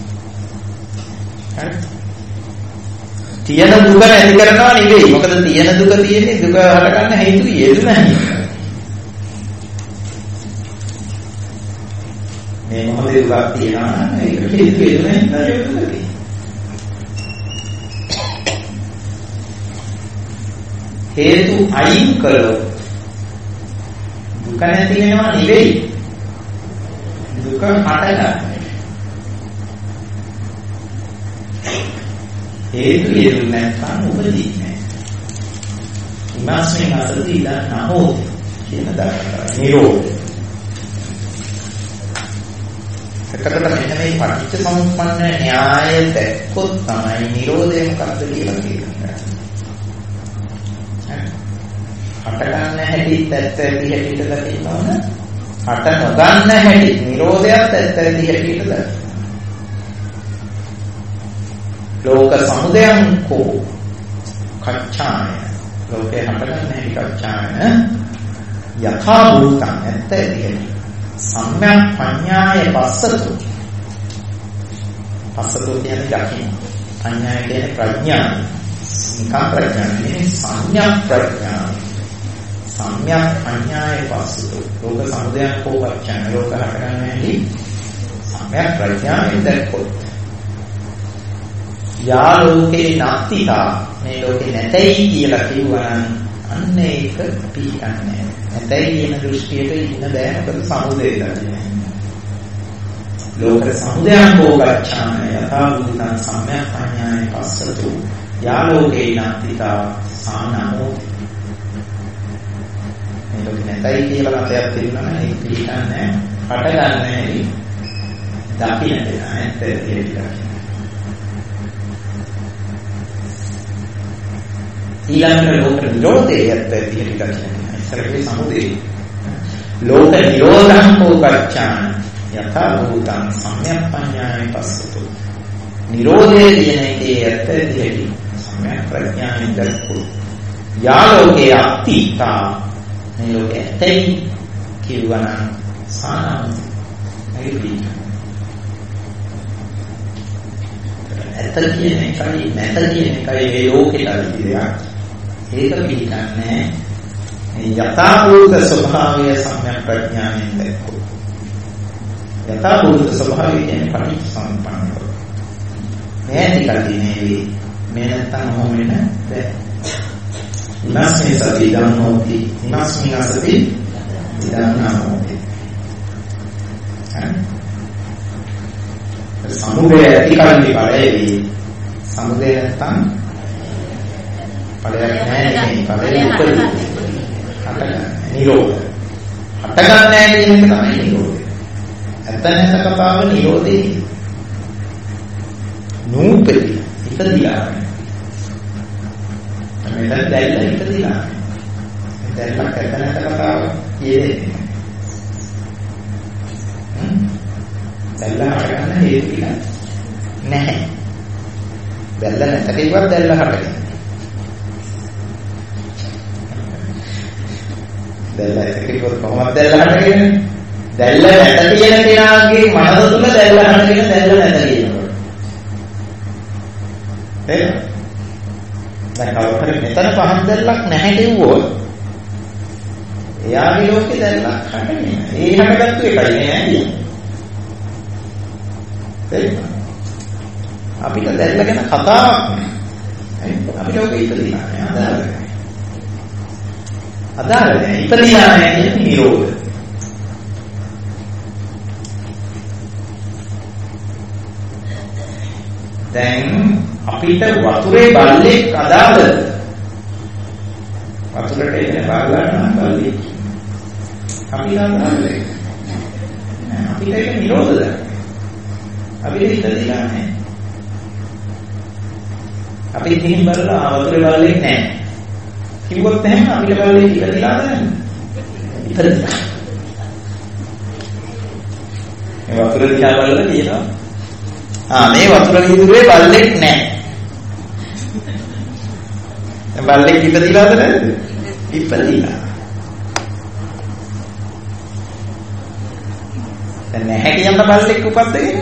හරි. තියෙන දුක නැති කරනවා නෙවෙයි. මොකද තියෙන දුක තියෙන්නේ දුක හටගන්න හේතු යෙදුණා. මේ මොහොතේ දුක් තියෙනවා නම් ඒක හේතු යෙදුණා නේද? හේතු අයින් කළොත් දුක නැති වෙනවා නෙවෙයි. දුක හටගන්නවා. හේතු යෙදුනේ නැත්නම් උපදින්නේ නැහැ. ඉමාස්මෙන් අසති ඉදන්නෝ කියන දායක නිරෝධ. එතකොට මෙන්න මේ පටිච්ච සමුප්පන්න න්‍යාය දැක්කොත් තමයි නිරෝධය මොකක්ද කියලා කියන්නේ. හට ගන්න හැටි ඇත්ත ඇති හැටිට දකින්නවන හට නොගන්න හැටි නිරෝධයත් ඇත්ත ඇති හැටිට දකින්න. ලෝක සමුදයං කෝ කච්චාය ලෝකේ හට ගන්න හැටි කච්චාය යථා භූතං ඇත්ත ඇති හැටි සම්‍යක් පඤ්ඤාය පස්සතු පස්සතු කියන්නේ දකින්න. පඤ්ඤාය කියන්නේ ප්‍රඥාව. නිකම් ප්‍රඥාව නෙවෙයි සම්‍යක් ප්‍රඥාව. සම්‍යක් පඤ්ඤාය පස්සතු ලෝක සමුදයං කෝ කච්චාය ලෝක හට ගන්න හැටි සම්‍යක් ප්‍රඥාවෙන් දැක්කොත් යා ලෝකේ නැතිතා මේ ලෝකේ නැතයි කියලා කිව්වනම් අන්න ඒක පිළිගන්නේ නැතයි කියන දෘෂ්ටියට ඉන්න බෑ මොකද සමුදය දන්නේ ලෝක සමුදයං භෝගච්ඡාන යථා භූතං සම්‍යක් පඤ්ඤාය පස්සතු යා ලෝකේ නැතිතා සානමෝ මේ ලෝකේ නැතයි කියලා මතයක් තිබුණා නම් ඒක පිළිගන්නේ හටගන්නේ දකින්න නැහැ ඒක ඊළඟට ලෝක නිරෝධය ඇත්ත විදිහට ගන්න. ඉස්සරහේ සමුදේ. ලෝක නිරෝධං කෝකච්ඡාන යථා භූතං සම්‍යක් පඤ්ඤාය පස්සතු. නිරෝධය කියන එකේ ඇත්ත විදිහට සම්‍යක් ප්‍රඥාවෙන් දැක්කු. යා ලෝකේ අත්තිතා මේ ලෝකේ ඇතයි කියවනම් සානං ඇවිලි. ඇත්ත කියන එකයි නැත කියන එකයි මේ ලෝකේ තියෙන ඒක පිළිගන්නේ යථාභූත ස්වභාවය සම්‍යක් ප්‍රඥාවෙන් දැක්කොත්. යථාභූත ස්වභාවය කියන්නේ පටිච්චසමුප්පන්නව. මේ ටිකදී මේ නැත්තම් මොමෙන්න බැහැ. ඉමස්මේ සති ධම්මෝති ඉමස්මින් සති ධම්මෝති. සමුදය ඇතිකල්ලි බලයේදී සමුදය නැත්තම් ඵලයක් නැහැ නේ ඵලෙ උපදී හටගන්න නිරෝධ හටගන්නේ නැහැ කියන එක තමයි නිරෝධය. ඇත්ත නැත්ත කතාව නිරෝධේ නූපදී ඉපදිලා මෙතන දැල්ලා ඉපදිලා දැල්ලා ඇත්ත නැත්ත කතාව කියෙන්නේ දැල්ලා හටගන්න හේතු නැහැ. දැල්ලා නැත කිව්වත් දැල්ලා හටගන්න. දැල්ලා නැත කිව්වොත් කොහොමද දැල්ලා හටගන්නේ? දැල්ලා නැත කියන කෙනාගේ මනස තුල දැල්ලා හටගෙන දැල්ලා නැත කියනවා. එහෙනම් දැන් කවුරුහරි මෙතන පහන් දැල්ලක් නැහැ කිව්වොත් එයාගේ ලෝකේ දැල්ලක් හටගන්නේ. ඒ හටගත්තු එකයි නෑ කියන්නේ. අපිට දැල්ල ගැන කතාවක් නෑ. අපිට ඔක ඉපදිලා නෑ අදාළ නෑ. අදාළ නෑ ඉපදිලා නෑ කියන්නේ නිරෝධ. දැන් අපිට වතුරේ බල්ලෙක් අදාළද? වතුරට එන බල්ලා නම් බල්ලෙක්. අපිට අදාළද? නෑ අපිට ඒක නිරෝධද? අපිට ඉඳලා නැහැ. අපි ඉතින් බලලා වතුරේ බලන්නේ නැහැ. කිව්වොත් එහෙනම් අපිට බලන්නේ ඉඳලා නැහැ. ඉතින් මේ වතුර දිහා බලලා කියනවා. මේ වතුර විදුරේ බල්ලෙක් නැහැ. බල්ලෙක් ඉපදිලාද නැද්ද? ඉපදිලා. දැන් නැහැ කියන බල්ලෙක් උපද්දගෙන.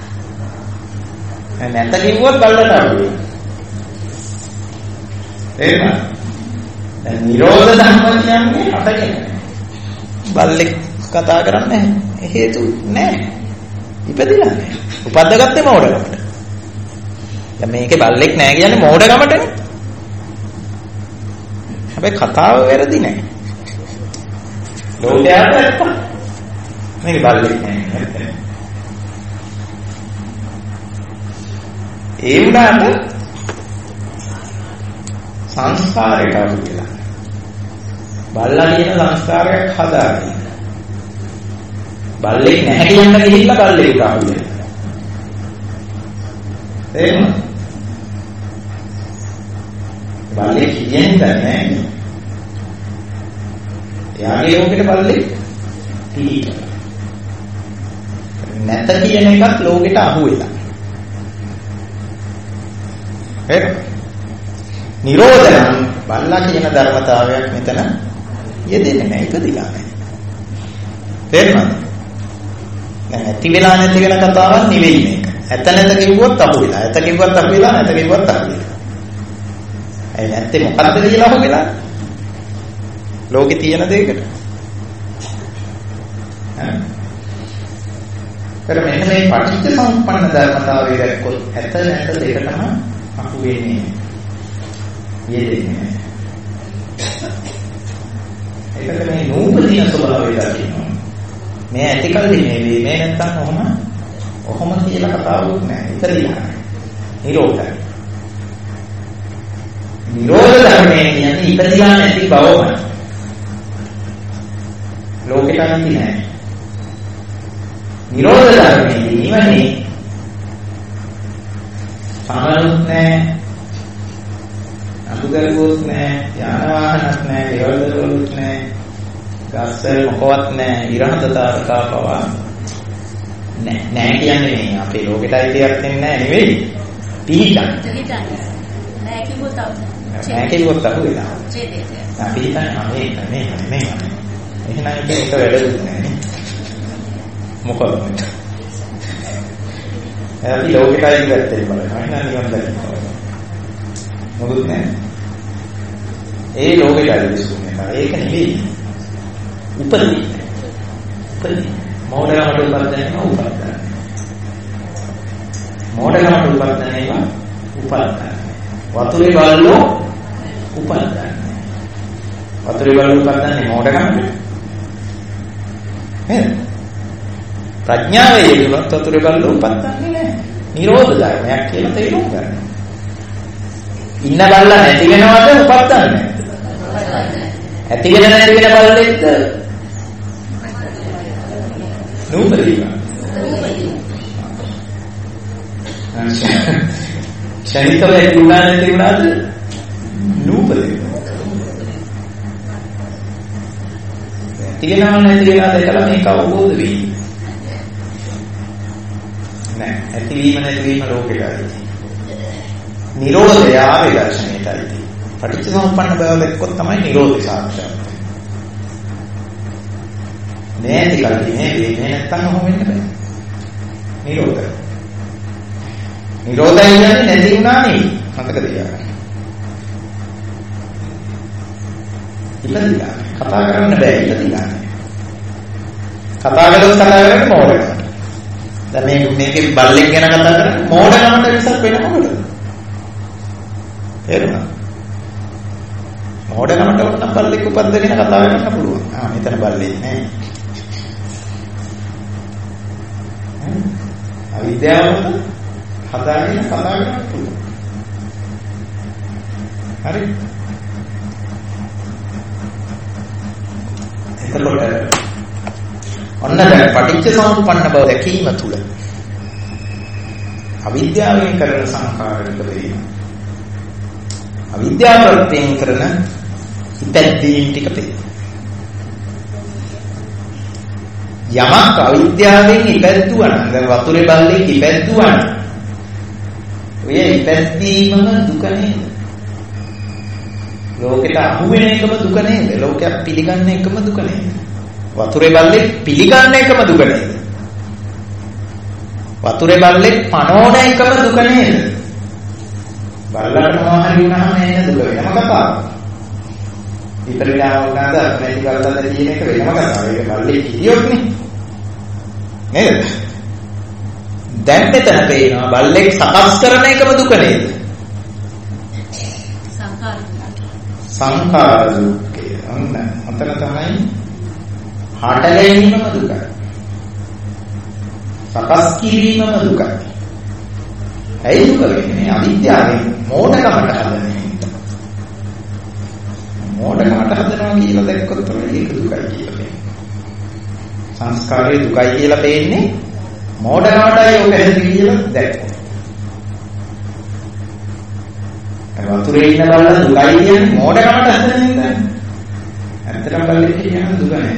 නැත කිව්වොත් බල්ලට අහුවෙයි. එහෙම. දැන් නිරෝධ ධර්ම කියන්නේ අටගෙන. බල්ලෙක් කතා කරන්නේ හේතු නැහැ. ඉපදිලා නැහැ. උපද්දගත්තේ මෝඩකමට. දැන් මේකේ බල්ලෙක් නැහැ කියන්නේ මෝඩකමටනේ. හැබැයි කතාව වැරදි නැහැ. ලෝකයට ඇත්ත. මේක බල්ලෙක් නැහැ. ඒ වුණාට සංස්කාරයට අහු වෙලා. බල්ලා කියන සංස්කාරයක් හදාගන්න. බල්ලෙක් නැහැ කියන්න ගිහිල්ලා බල්ලෙක් අහු වෙනවා. එහෙම. බල්ලෙක් කියන්නේ නැහැ. එයාගේ ලෝකෙට බල්ලෙක් පිළිගන්න. නැත කියන එකත් ලෝකෙට අහු වෙලා. එහෙම. නිරෝධනම් බල්ලා කියන ධර්මතාවයක් මෙතන යෙදෙන්නේ නැහැ. ඉපදිලා නැහැ. තේරුණාද? දැන් ඇති වෙලා නැති වෙන කතාවක් නෙවෙයි මේක. ඇත නැත කිව්වොත් අහු වෙලා. ඇත කිව්වොත් අහු වෙලා, නැත කිව්වොත් අහු වෙලා. ඒ නැත්තේ මොකද්ද කියලා අහු වෙලා? ලෝකේ තියෙන දෙයකට. කර මෙන්න මේ පටිච්ච සමුප්පන්න ධර්මතාවය දැක්කොත් ඇත නැත දෙකටම අහු වෙන්නේ. යෙදෙන්නේ. ඒකට මේ නූපදීන ස්වභාවය දකින්න. මේ ඇතිකල්ලි නෙවෙයි මේ නැත්තම් ඔහොම කියලා කතාවක් නෑ. ඉතලිලා. නිරෝධයි. නිරෝධ ධර්මයේ කියන්නේ ඉපදිලා නැති බවම. ලෝකෙට නැති නෑ. නිරෝධ ධර්මයේ නිවනේ සමනුත් නෑ. අනුගලුත් නෑ. යාන වාහනත් නෑ. දේවල් දරුවලුත් නෑ. ගස්සල් මොකවත් නෑ. ඉරහතතාවකා පවා නෑ. නෑ කියන්නේ මේ අපේ ලෝකෙට අයිතියක් නෑ නෙවෙයි. පිළිගන්න. නෑ කිව්වොත් නෑ කිව්වොත් අහු වෙනවා. අපි හිතන්නේ මේ. එහෙනම් ඒක වැඩකුත් නෑ. මොකද? අපි ලෝකෙට අයිතියක් තියෙනවා. එහෙනම් නිවන් දකින්න. මොකුත් නෑ. ඒ ලෝකෙට අයිතිසුනේ. ඒක නෙවෙයි. උපදී. මෝඩකමට උපදිනවා උපදිනවා. මෝඩකමට උපදිනවා උපදිනවා. වතුරේ බල්ලෝ උපදිනවා. වතුරේ බල්ලෝ උපදින්නේ මෝඩකමට. නේද? ප්‍රඥාවේ යෙදුනොත් වතුරේ බල්ලෝ උපදින්නේ නැහැ. නිරෝධ ධර්මයක් කියලා තේරුම් ගන්න. ඉන්න බල්ලා නැති වෙනවද උපදින්නේ? ඇති වෙන නැති වෙන බල්ලෙක්ද? නූපදීවා. ශරීරය ඇතිුණා නැති වුණාද? නූපදීවා. තියෙනව නැති වෙනවා දැකලා මේක අවබෝධ වෙයි. නෑ ඇතිවීම නැතිවීම ලෝකෙටයි. නිරෝධය ආවේ දර්ශනයටයි. පටිච්චසමුප්පන්න බව දැක්කොත් තමයි නිරෝධය සාක්ෂාත් වෙන්නේ. නෑති කල්ලි නේ වෙන්නේ නැත්තම් ඔහොම වෙන්න බෑ. නිරෝධය. නිරෝධය කියන්නේ නැති වුණා නෙවෙයි. මතක තියාගන්න. ඉපදිලා කතා කරන්න බෑ ඉපදිලා. කතා කරන්නේ මොඩකමට. දැන් මේකේ බල්ලෙක් ගැන කතා කරන්නේ මොඩකමට විසක් වෙන මොකද? තේරුණා? මොඩකමට නම් බල්ලෙක් උපද්දගෙන කතා කරන්න පුළුවන්. මෙතන බල්ලෙක් නෑ. අවිද්‍යාවම හදාගෙන කතා කරන්න පුළුවන්. හරි? එතකොට ඔන්න දැන් පටිච්ච සමුප්පන්න බව දැකීම තුළ අවිද්‍යාවෙන් කරන සංඛාරික වේම අවිද්‍යාව ප්‍රත්‍යයෙන් කරන ඉපැද්දීම් ටික තේ යමක් අවිද්‍යාවෙන් ඉපැද්දුවා නම් දැන් වතුරේ බල්ලෙක් ඉපැද්දුවා නම් ඔය ඉපැද්දීමම දුක නේද? ලෝකෙට අහු වෙන එකම දුක නේද? ලෝකයක් පිළිගන්න එකම දුක නේද? වතුරේ බල්ලෙක් පිළිගන්න එකම දුක නේද? වතුරේ බල්ලෙක් පනෝන එකම දුක නේද? බල්ලට මොනවා හරි වුණාම එන දුක වෙනම කතාවක්. විපරිණාම වුණාද නැති බල්ලද තියෙන එක වෙනම කතාවක්. ඒක බල්ලෙක් හිටියොත් නේ. නේද? දැන් මෙතන පේනවා බල්ලෙක් සකස් කරන එකම දුක නේද? සංඛාර දුක්ඛය. අන්න අතන තමයි හට ගැනීමම දුකයි. සකස් කිරීමම දුකයි. ඇයි දුක වෙන්නේ? අවිද්‍යාවෙන් මෝඩකමට හදන එක. මෝඩකමට හදනවා කියලා දැක්කොත් තමයි ඒක දුකයි කියලා වෙන්නේ. සංස්කාරයේ දුකයි කියලා පේන්නේ මෝඩකමටයි ඔක හැදෙන්නේ කියලා දැක්කොත්. වතුරේ ඉන්න බල්ලා දුකයි කියන්නේ මෝඩකමට හදන එක. ඇත්තටම බල්ලෙක් කියන්නේ දුක නෑ.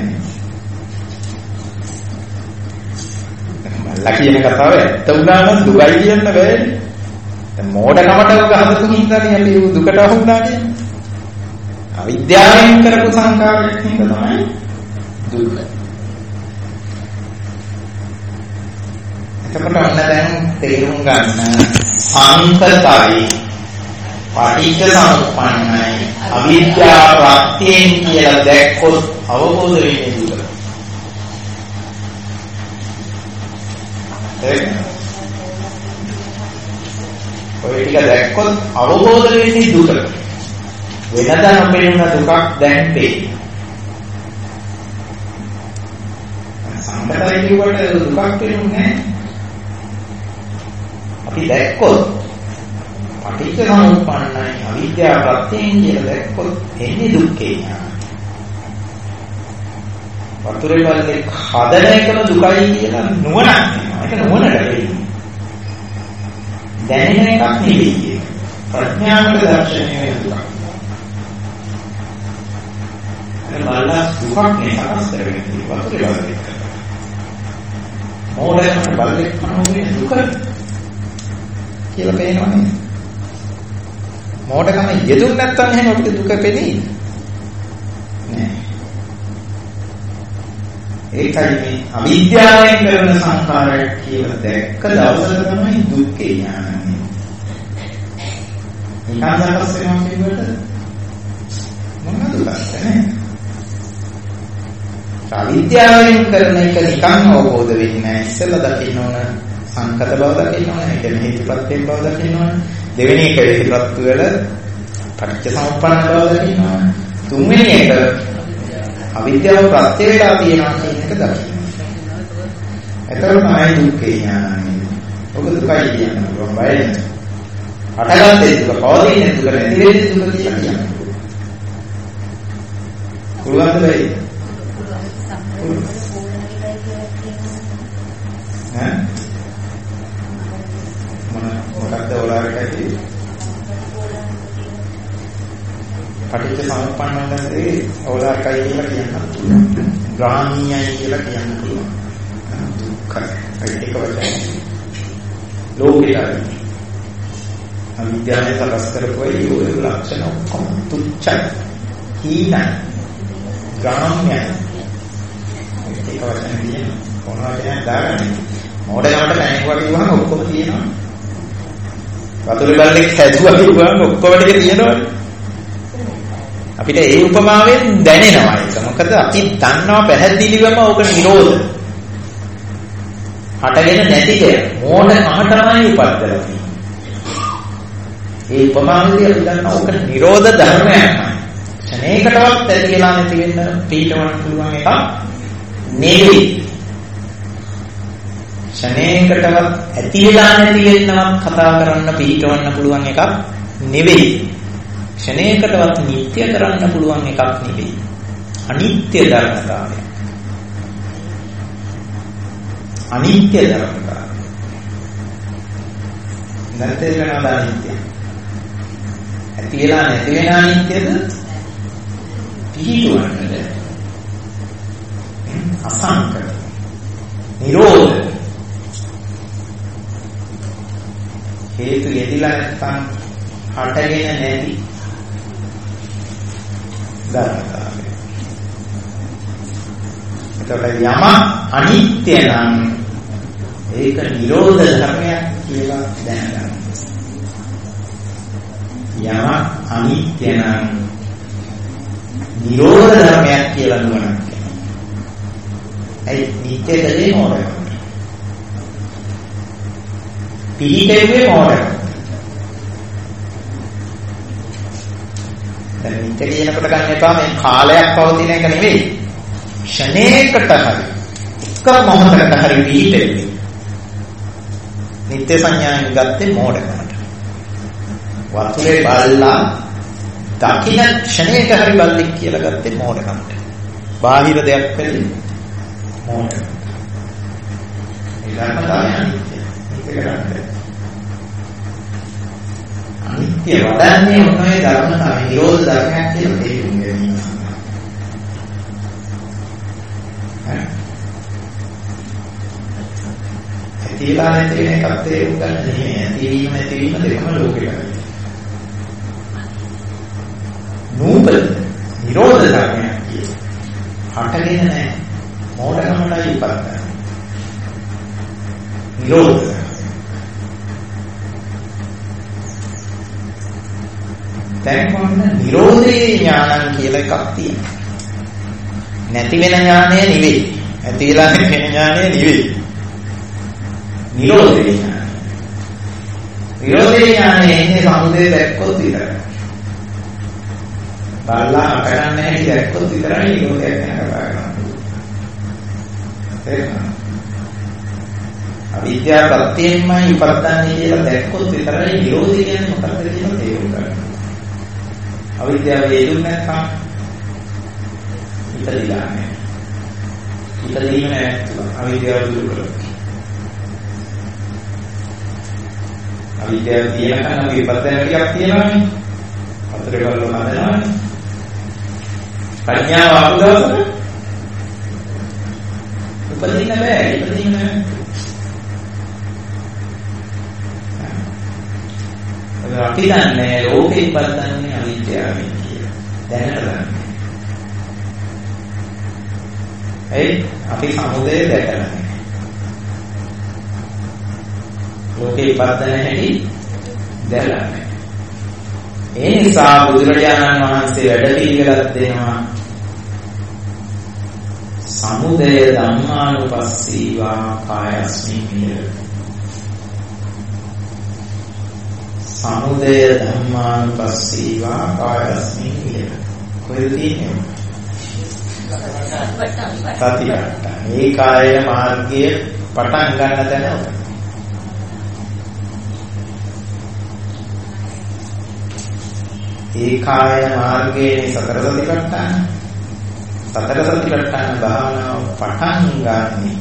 බල්ලා කියන කතාව ඇත්ත වුණා නම් දුකයි කියන්න බෑනේ. දැන් මෝඩකමට උග හදපු හින්දානේ අපි දුකට වුණා කියන්නේ. අවිද්‍යාවෙන් කරපු සංකාරයක් හින්දා තමයි දුක. එතකොට ඔන්න දැන් තේරුම් ගන්න සංකතයි පටිච්ච සමුප්පන්නයි අවිද්‍යා ප්‍රත්‍යයෙන් කියලා දැක්කොත් අවබෝධ වෙන්නේ දුක. ඔය ටික දැක්කොත් අවබෝධ වෙන්නේ දුක. වෙනදා නොපෙනෙන දුකක් දැන් පේනවා. සංකතයි කියවට දුකක් පේන්නේ නැහැ. අපි දැක්කොත් පටිච්ච සමුප්පන්නයි අවිද්‍යා ප්‍රත්‍යයෙන් කියලා දැක්කොත් එන්නේ දුක්ඛේ ඥාන. වතුරේ බල්ලේ හදන එකම දුකයි කියලා නුවණක් වෙනවා. ඒක නුවණට වෙන්නේ. දැනෙන එකක් නෙවෙයි. ප්‍රඥාවට දර්ශනය වෙන දුක. ඒ බල්ලා දුකක් නේ සකස් කරගෙන වතුරේ බල්ලේ. මොඩර්න් බල්ලේ කනෝනේ දුක කියලා පේනවනේ. මොඩකම යෙදුන් නැත්තම් එහෙම අපිට දුක පෙනේ නෑ. ඒකයි මේ අවිද්‍යාවෙන් කරන සංඛාරය කියලා දැක්ක දවසට තමයි දුක්ඛේ ඥානන්නේ. නිකන් සකස් වෙනවා කියනකොට මොනවද දුක්ඛනේ? අවිද්‍යාවෙන් කරන එක නිකන් අවබෝධ වෙන්නේ නෑ. ඉස්සෙල්ලා දකින්න ඕන සංකත බව දකින්න ඕන. ඒක හේතුපත්යෙන් බව දකින්න ඕන. දෙවෙනි එක හේතුපත් වල පටිච්ච සමුප්පන්න බව දකින්න ඕන. තුන්වෙනි එක අවිද්‍යාව ප්‍රත්‍ය වේලා තියෙනවා කියන එක දකින්න. එතකොට තමයි දුක්ඛේ ඥානයි. ඔබ දුකයි කියන්නේ බය නැහැ. අටගත්තේ දුක පවතින දුක නැති වෙන්නේ දුක කියලා කියන්නේ. පුළුවන්ද බැයි? ඈ මොකක්ද ඔයාලට පටිච්ච සමුප්පන්නන්ගේ ඔයාලටයි කියලා කියන්න පුළුවන්. ග්‍රාමීයයි කියලා කියන්න පුළුවන්. දුක්ඛ ඒක වචනේ. ලෝකයයි. අවිද්‍යාවේ සකස් කරපුවයි ඔය ලක්ෂණ ඔක්කොම තුච්චයි. හීනයි. ග්‍රාම්‍යයි. ඒක වචනේ කියන මොනවද දාගන්නේ? මොඩේකට පැනේවා කිව්වම ඔක්කොම තියෙනවා. වතුරේ බල්ලෙක් හැදුවා කිව්වම ඔක්කොම ටික තියෙනවනේ. අපිට ඒ උපමාවෙන් දැනෙනවා ඒක. මොකද අපි දන්නවා පැහැදිලිවම ඕක නිරෝධ. හටගෙන නැති දෙයක්. මොඩකම තමයි උපද්දලා තියෙන්නේ. ඒ උපමාවේදී අපි දන්නවා ඕක නිරෝධ ධර්මයක්. ක්ෂණයකටවත් ඇතිලා නැති වෙන්න පිටවන්න පුළුවන් එකක් නෙවෙයි. ක්ෂණයකටවත් ඇතිලා නැති වෙන්නවත් කතා කරන්න පිටවන්න පුළුවන් එකක් නෙවෙයි. ක්ෂණයකටවත් නිත්‍ය කරන්න පුළුවන් එකක් නෙවෙයි. අනිත්‍ය ධර්මතාවය. අනිත්‍ය ධර්මතාවය. නැත්නම් ඒක අනිත්‍ය. ඇතිලා නැති වෙන අනිත්‍යද? පිටවන්නද? අසංකත. නිරෝධ. හේතු යෙදිලා නැත්නම් හටගෙන නැති ධර්මතාවය. එතකොට යම අනිත්‍ය නම් ඒක නිරෝධ ධර්මයක් කියලා දැනගන්න. යම අනිත්‍ය නම් නිරෝධ ධර්මයක් කියලා නුවණක්. ඒ නිත්‍ය දෙලේ මොඩක්. පිළිකෙන්නේ මොඩක්. දැන් නිත්‍ය කියනකොට ගන්න එපා මේ කාලයක් පවතින එක නෙවෙයි. ක්ෂණයකට හරි එක මොහොතකට හරි පිළිදෙන්නේ. නිත්‍ය සංඥාවෙන් ගත්තේ මොඩකමට. වතුරේ බල්ලා දකින්න ක්ෂණයක හරි බල්ලෙක් කියලා ගත්තේ මොඩකමට. බාහිර දෙයක් වෙන්නේ මොඩකම. ඒ ධර්මතාවය අනිත්‍ය. ඒක කරන්නේ. අනිත්‍ය වඩන්නේ මොනවයි ධර්මතාවය නිරෝධ ධර්මයක් කියලා තේරුම් ගැනීම. ඇතිලා නැති වෙන එකක් තේරුම් ගන්න නෙමෙයි. ඇතිවීම නැතිවීම දෙකම ලෝකෙට. නූපද නිරෝධ ධර්මයක් කියලා. හටගෙන නැහැ. මොඩකමටයි ඉපදන්නේ. නිරෝධ දැන් මොන නිරෝධේ ඥානං කියලා එකක් තියෙනවා. නැති වෙන ඥානය නෙවෙයි. ඇති වෙලා නැති ඥානය නෙවෙයි. නිරෝධේ ඥානය. නිරෝධේ ඥානයේ ඉන්නේ සමුදය දැක්කොත් විතරයි. බල්ලා අපරන්න හැටි දැක්කොත් විතරයි නිරෝධයක් ගැන කතා කරන්නේ. තේරුණා? අවිද්‍යාව ප්‍රත්‍යයෙන්මයි ඉපදන්නේ කියලා දැක්කොත් විතරයි නිරෝධය කියන්නේ මොකක්ද කියලා තේරුම් ගන්න. අවිද්‍යාව හේතුන් නැත්නම් ඉපදිලා නැහැ. ඉපදීම නැත්නම් අවිද්‍යාව දුරු කරනවා. අවිද්‍යාව තියෙනකන් අපි ඉපදෙන ටිකක් තියෙනවානේ. අතරේ බලව හදනවානේ. ප්‍රඥාව ආපු දවසට උපදින්න බෑ. ඉපදීම නැහැ. අපි දන්නේ ලෝකෙ ඉපදන්නේ අවිද්‍යාවෙන් කියලා. දැනට දන්නේ. අපි සමුදය දැකලා නැහැ. ලෝකෙ ඉපදන හැටි දැකලා නැහැ. ඒ නිසා බුදුරජාණන් වහන්සේ වැඩ පිළිවෙලක් දෙනවා. සමුදය ධම්මානුපස්සීවා කායස්මින් විහෙරති. සමුදය ධම්මානුපස්සීවා කායස්මින් විහෙරති. කොහෙද තියෙන්නේ? සතිපට්ඨාන. මේ කාය මාර්ගයේ පටන් ගන්න තැන උත. ඒ කාය මාර්ගයේ සතර සතිපට්ඨාන. සතර සතිපට්ඨාන භාවනාව පටන් ගන්නේ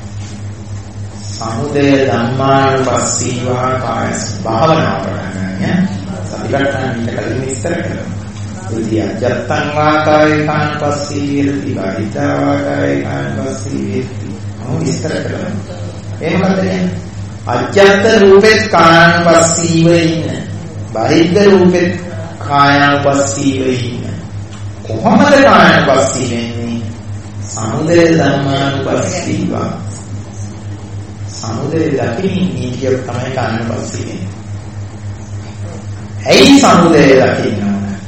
සමුදය ධම්මානුපස්සීවා කායස් භාවනාව පටන් ගන්න. සතිපට්ඨාන විතර විස්තර කරනවා. උදියා ජත්තං වාකාරේ කාණපස්සී විරති බාහිතා වාකාරේ කාණපස්සී විරති. මොන විස්තර කරනවා. ඒ මොකද කියන්නේ? අජ්ජත් රූපෙත් කාණපස්සීව ඉන්න. බාහිද්ද රූපෙත් කායනුපස්සීව ඉන්න. කොහොමද කායනුපස්සී වෙන්නේ? සමුදය ධම්මානුපස්සීවා. සමුදය දකින්න නීතිය තමයි කායනුපස්සී වෙන්නේ. ඇයි සමුදය දකින්න?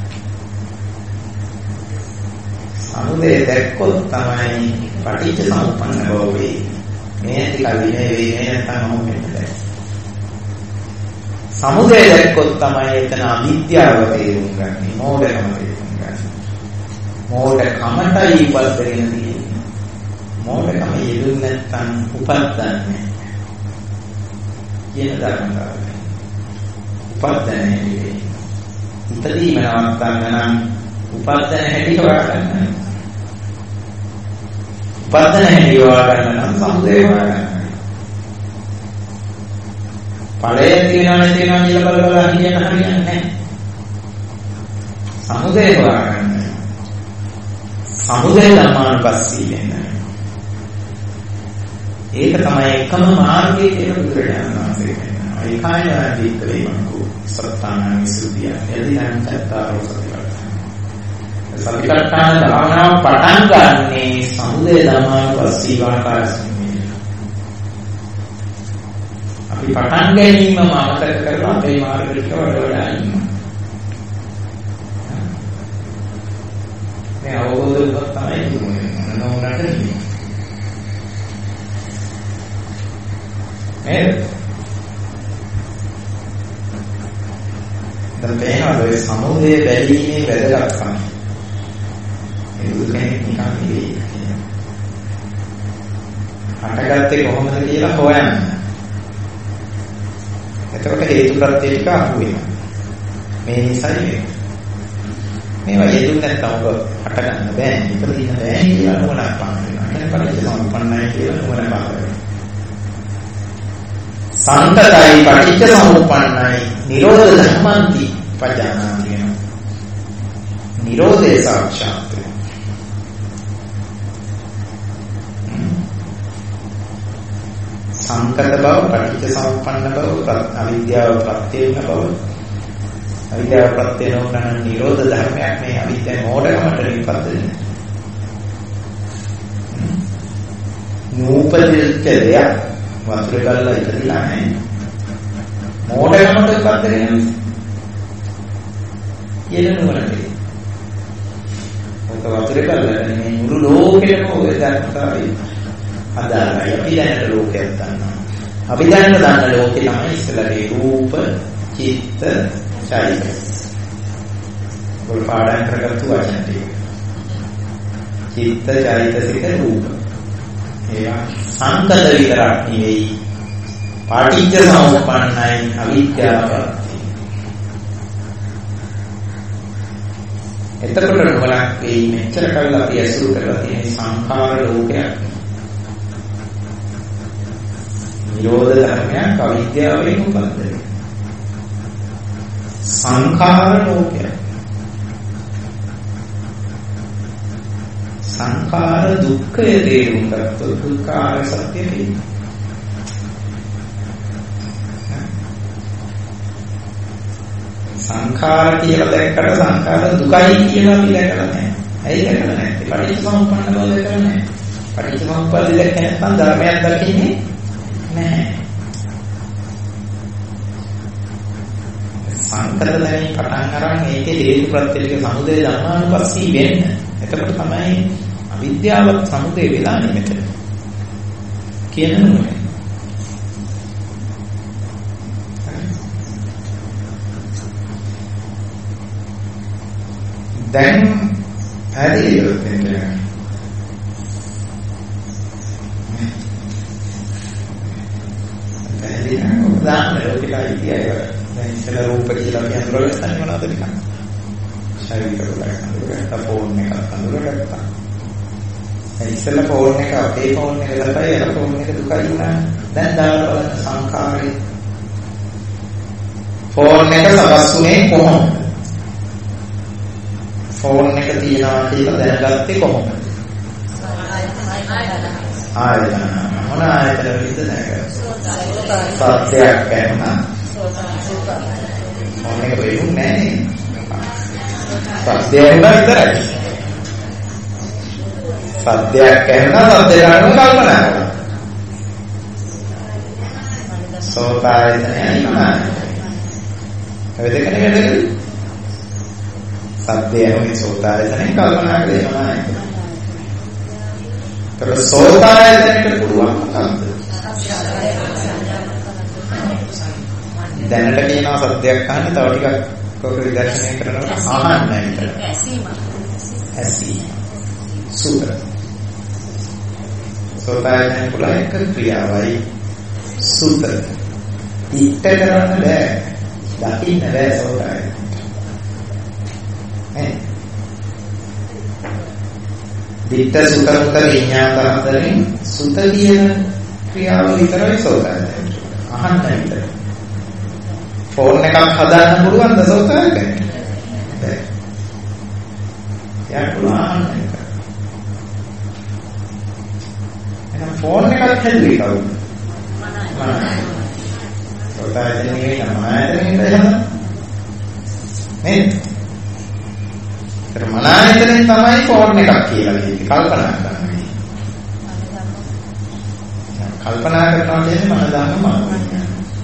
සමුදය දැක්කොත් තමයි පටිච්ච සමුප්පන්න බව වෙන්නේ. මේ ටික විනේ වෙන්නේ නැත්නම් මොකෙන්ද? සමුදය දැක්කොත් තමයි එතන අවිද්‍යාව තේරුම් ගන්න. මෝඩකම තේරුම් ගන්න. මෝඩකමටයි ඉපදෙන්නේ තියෙන්නේ. මෝඩකම යෙදුන් නැත්නම් උපද්දන්නේ. කියන ධර්මතාවය. උපද්දන්නේ නෙවෙයි. ඉපදීම නවත්තන්න නම් උපද්දන හැටි හොයාගන්න. උපද්දන හැටි හොයාගන්න නම් සමුදය හොයාගන්න. ඵලය තියෙනවා නැති වෙනවා කියලා බලලා හරියන්නේ නැහැ. සමුදය හොයාගන්න. සමුදය ධම්මානුපස්සී වෙන්න. ඒක තමයි එකම මාර්ගය කියලා බුදුරජාණන් වහන්සේ කියනවා. ඒකයි දීප්තවේමකෝ සත්‍යාන විසුද්ධිය. එදිනම් චත්තාරෝ සතිපට්ඨාන. සතිපට්ඨාන භාවනාව පටන් ගන්නේ සමුදය ධම්මානුපස්සී වාකාරස්මින්. අපි පටන් ගැනීම අමතක කරලා අපේ මාර්ග ටික වඩා ඉන්නවා. මේ අවබෝධයක් තමයි දුන්නේ නෝනට නෙමෙයි. දැන් මේ සමුදය බැලීමේ වැදගත්කම. ඒ දුක කෙනෙක් නිකන් නෙවෙයි. හටගත්තේ කොහොමද කියලා හොයන්න. එතකොට හේතු ප්‍රත්‍ය ටික අහු වෙනවා. මේ නිසායි මේවා හේතු නැත්නම් ඔබ හට ගන්න බෑ. ඉපදින්න බෑ කියලා නුවණක් පාන වෙනවා. එතන පරිච්ඡේද සම්පන්නයි කියලා නුවණ පාන වෙනවා. සම්තතයි පටිච්ච සමුප්පන්නයි නිරෝධ ධම්මන්ති පජානාති වෙනවා. නිරෝධය සාක්ෂාත් වෙනවා. සංකත බව පටිච්ච සමුප්පන්න බව අවිද්‍යාව ප්‍රත්‍ය වෙන බව අවිද්‍යාව ප්‍රත්‍ය නොවන නිරෝධ ධර්මයක් මේ අවිද්‍යාව මෝඩකමට නිපදෙන්නේ. නූපදිත දෙයක් වතුර ගලලා ඉපදිලා නැහැ. මෝඩකමට නිපදෙන්නේ කියලා නුවණට. ඔක වතුර ගලලා මේ මුළු ලෝකෙම ඔය ධර්මතාවය අදාළයි. අපි දැනට ලෝකයක් දන්නවා. අපි දැනට දන්න ලෝකේ තමයි ඉස්සලගේ රූප, චිත්ත, චෛතසික. ඔය පාඩම් කරගත්තු වචන ටික. චිත්ත, චෛතසික, රූප. ඒවා සංකත විතරක් නෙවෙයි. පාටිච්ච සමුප්පන්නයි අවිද්‍යාව. එතකොට නුවණක් වෙයි මෙච්චර කල් අපි ඇසුරු කරලා තියෙන සංඛාර ලෝකයක්. නිරෝධ ධර්මයක් අවිද්‍යාවෙන් උපදින සංඛාර ලෝකය. සංඛාර දුක්ඛය තේරුම් ගත්තොත් දුක්ඛාර සත්‍ය තේරෙනවා. සංඛාර කියලා දැක්කට සංඛාර දුකයි කියලා අපි දැකලා නැහැ. ඇයි දැකලා නැත්තේ? පටිච්චසමුප්පන්න බව දැකලා නැහැ. පටිච්චසමුප්පාද දැක්ක නැත්නම් ධර්මයක් දකින්නේ නැහැ. සංකත දැනීම පටන් අරන් ඒකේ හේතු ප්‍රත්‍ය ටික සමුදය ධර්මානුපස්සී වෙන්න. එතකොට තමයි අවිද්‍යාවත් සමුදය වෙලා නෙමෙතන. කියනවා. දැන් පැහැදිලිද මෙතන? උදාහරණ ලෝකෙට ඉතියි දැන් ඉතල රූප කියලා කියන රෝලස්තන මොනවද නිකන් ශරීර වල අඳුරගත්ත ෆෝන් එකක් අඳුරගත්තා. ඒ ඉතල ෆෝන් එක අපේ ෆෝන් එක ලබයි අර ෆෝන් එක දුකයි වුණා. දැන් දාලා බලන්න සංඛාරේ ෆෝන් එක සකස්ුනේ කොහොමද? ෆෝන් එක තියනවා කියලා දැනගත්තේ කොහොමද? ආයතන මොන ආයතන වලින්ද දැනගන්නේ? සත්‍යයක් කරනවා. මොනක වෙන්නේ නැහැ. සත්‍යයෙන් විතරයි. සත්‍යයක් කරනවා සත්‍ය ගන්න කල්පනා කරනවා. සෝතායතනයි නෑ. ඒ දෙකනේ වැඩේ. සත්‍යයෙන් සෝතායතනයි කල්පනා කරනවා. ඒක සෝතායතනට පුළුවන් මොකක්ද? දැනට කියනවා සත්‍යයක් අහන්න තව ටිකක් කොහොමද විදර්ශනය කරනකොට අහන්නයි විතර. ඇසීම. සූත්‍ර. සෝතායතන පුළුවන් එක ක්‍රියාවයි සූත්‍ර. ඉත්ත කරන්න බෑ. දකින්න බෑ සෝතායතන. දිට්ඨ සුත මුත විඥාත හතරෙන් සුත කියන ක්‍රියාව විතරයි සෝතායතන. අහන්නයි විතර. ෆෝන් එකක් හදාන්න පුළුවන්ද සෝතායතන? බැහැ. යා පුළුවන්. එහෙනම් ෆෝන් එකක් හැදුවේ කවුද? මනයි. සෝතායතනේ නමායතනේ එහෙම. නේද? මනායතනේ තමයි ෆෝන් එකක් කියලා කියන්නේ කල්පනා කරන්නේ. කල්පනා කරනවා කියන්නේ මන දාන මාර්ගය.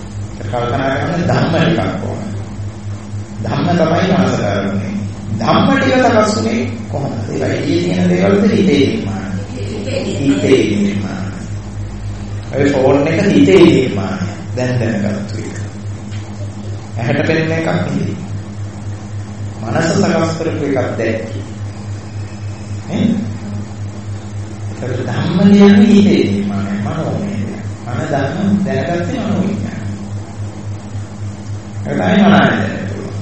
කල්පනා කරන ධම්ම ටිකක් ඕන. ධම්ම තමයි මනස කරන්නේ. ධම්ම ටික සකස් වෙන්නේ කොහොමද? ඒ වගේ කියන දේවල්ද හිතේ නිර්මාණය. හිතේ නිර්මාණය. ඒ ෆෝන් එක හිතේ නිර්මාණය. දැන් දැනගත්තු එක. ඇහැට පෙනෙන එකක් නෙවෙයි. මනස සකස් කරපු එකක් දැක්කේ. ඒක ධම්ම කියන්නේ හිතේ නිර්මාණය. මනෝමය. මන ධම්ම දැනගත්තේ මනෝවිඥානය. ඒක තමයි මනෝවිඥානය.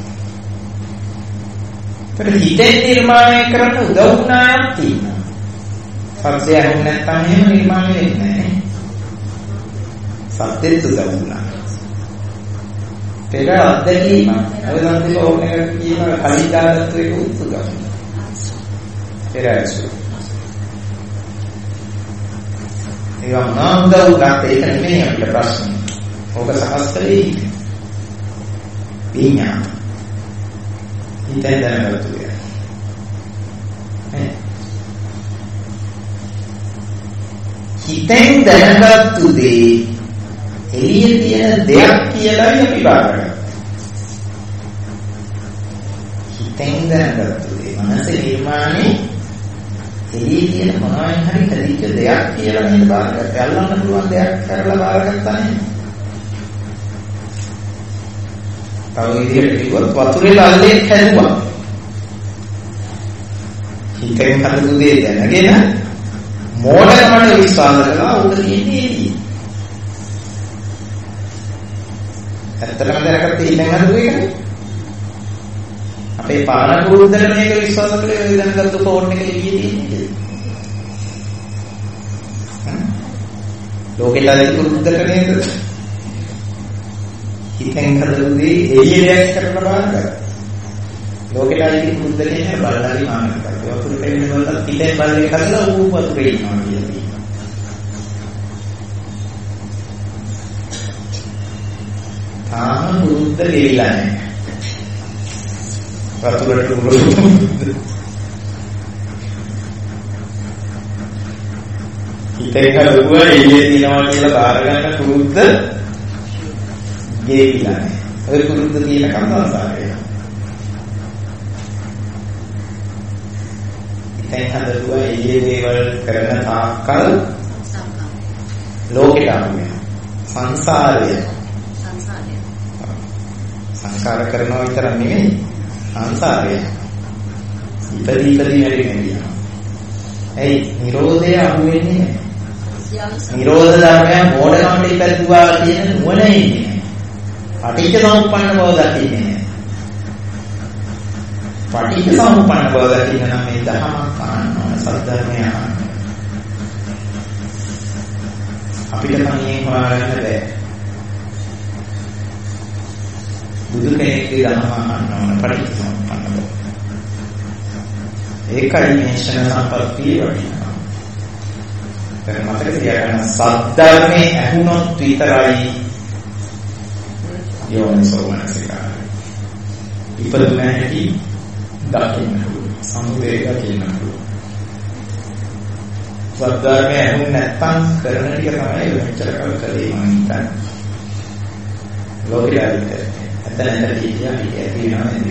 ඒක හිතේ නිර්මාණය කරන්න උදව් වුණායක් තියෙනවා. සත්‍යය හුන් නැත්නම් එහෙම නිර්මාණය වෙන්නේ නැහැ. සත්‍යෙත් උදව් වුණා. ඒක අත්දැකීම. අර සම්පූර්ණ ඕන එක කියන කලින් දාගත්තු එක උත්සුක. ඒක ඇසුරු. ඒක මොනවාද උගත් ඒක නෙමෙයි අපිට ප්‍රශ්න. ඕක සකස් කරේ විඥාන. හිතෙන් දැනගත්තු එක. හිතෙන් දැනගත්තු දේ එළියේ තියෙන දෙයක් කියලා අපි බාරගන්නවා. හිතෙන් දැනගත්තු දේ මනස නිර්මාණේ එළියේ තියෙන මොනවායි හරි තදිච්ච දෙයක් කියලා නේද බාරගත්තා. අල්ලන්න පුළුවන් දෙයක් කරලා බාරගත්තා නේද? තව විදිහට කිව්වොත් වතුරේ ලල්ලේ හැදුවා. හිතෙන් හදපු දේ දැනගෙන මෝඩකමට විශ්වාස කළා උඩ තියෙන්නේ එළියේ. ඇත්තටම දැනගත්තේ ඉන්නේ හදපු එකනේ. අපේ පාන කුරුද්දට මේක විශ්වාස කළේ ඔය දැනගත්තු ෆෝන් එක එළියේ තියෙන්නේ. ලෝකෙට කුරුද්දට නේද? හිතෙන් හදපුදී එළියේ කරලා බලන්න. ලෝකෙට කුරුද්දට නේද බලලාරි මානක කරලා. වතුර පෙන්නේ වල පිටේ බලලේ කරලා ඌ වතුරේ ඉන්නවා කියලා. තාම කුරුද්ද දෙවිලා නැහැ. වතුරට කුරුද්ද. හිතේ කරුවා එළියේ තියනවා කියලා බාර ගන්න කුරුද්ද ගෙවිලා නැහැ. ඔය කුරුද්ද තියෙන කම්මසාරය. හිතෙන් හදලා එළියේ දේවල් කරන තාක්කල් ලෝකෙට ආවේ සංසාරය. සංස්කාර කරනවා විතර නෙමෙයි සංසාරය. ඉපදී වැඩිනවා. ඒ නිරෝධය අහුවෙන්නේ නැහැ. නිරෝධ ධර්මයන් මොඩකමට ඉපදුවා කියන නුවණ ඉන්නේ. පටිච්ච සමුප්පන්න බව දකින්නේ නැහැ. පටිච්ච සමුප්පන්න බව දකින්න නම් මේ දහම කාණ්ඩන සත්‍යධර්මය අහන්න. අපිට තනියෙන් හොයාගන්න බැහැ. බුදු කෙනෙක්ගේ ධර්ම අහන්න ඕන පටිච්ච සමුප්පන්න බව. ඒකයි මේ ශන සම්පත්තිය වටිනවා. ඒක මතක තියාගන්න සත්‍යධර්මයේ ඇහුනොත් විතරයි යෝනිසෝ මනසිකාරය. ඉපදුන හැටි දකින්න පුළුවන්. සමුදේක කියන පුළුවන්. සත්‍යධර්මයේ ඇහුන් නැත්නම් කරන ටික තමයි මෙච්චර කල් කලේ මම හිතන්නේ. ලෝකෙට ඇත්තට කියනවා නේද?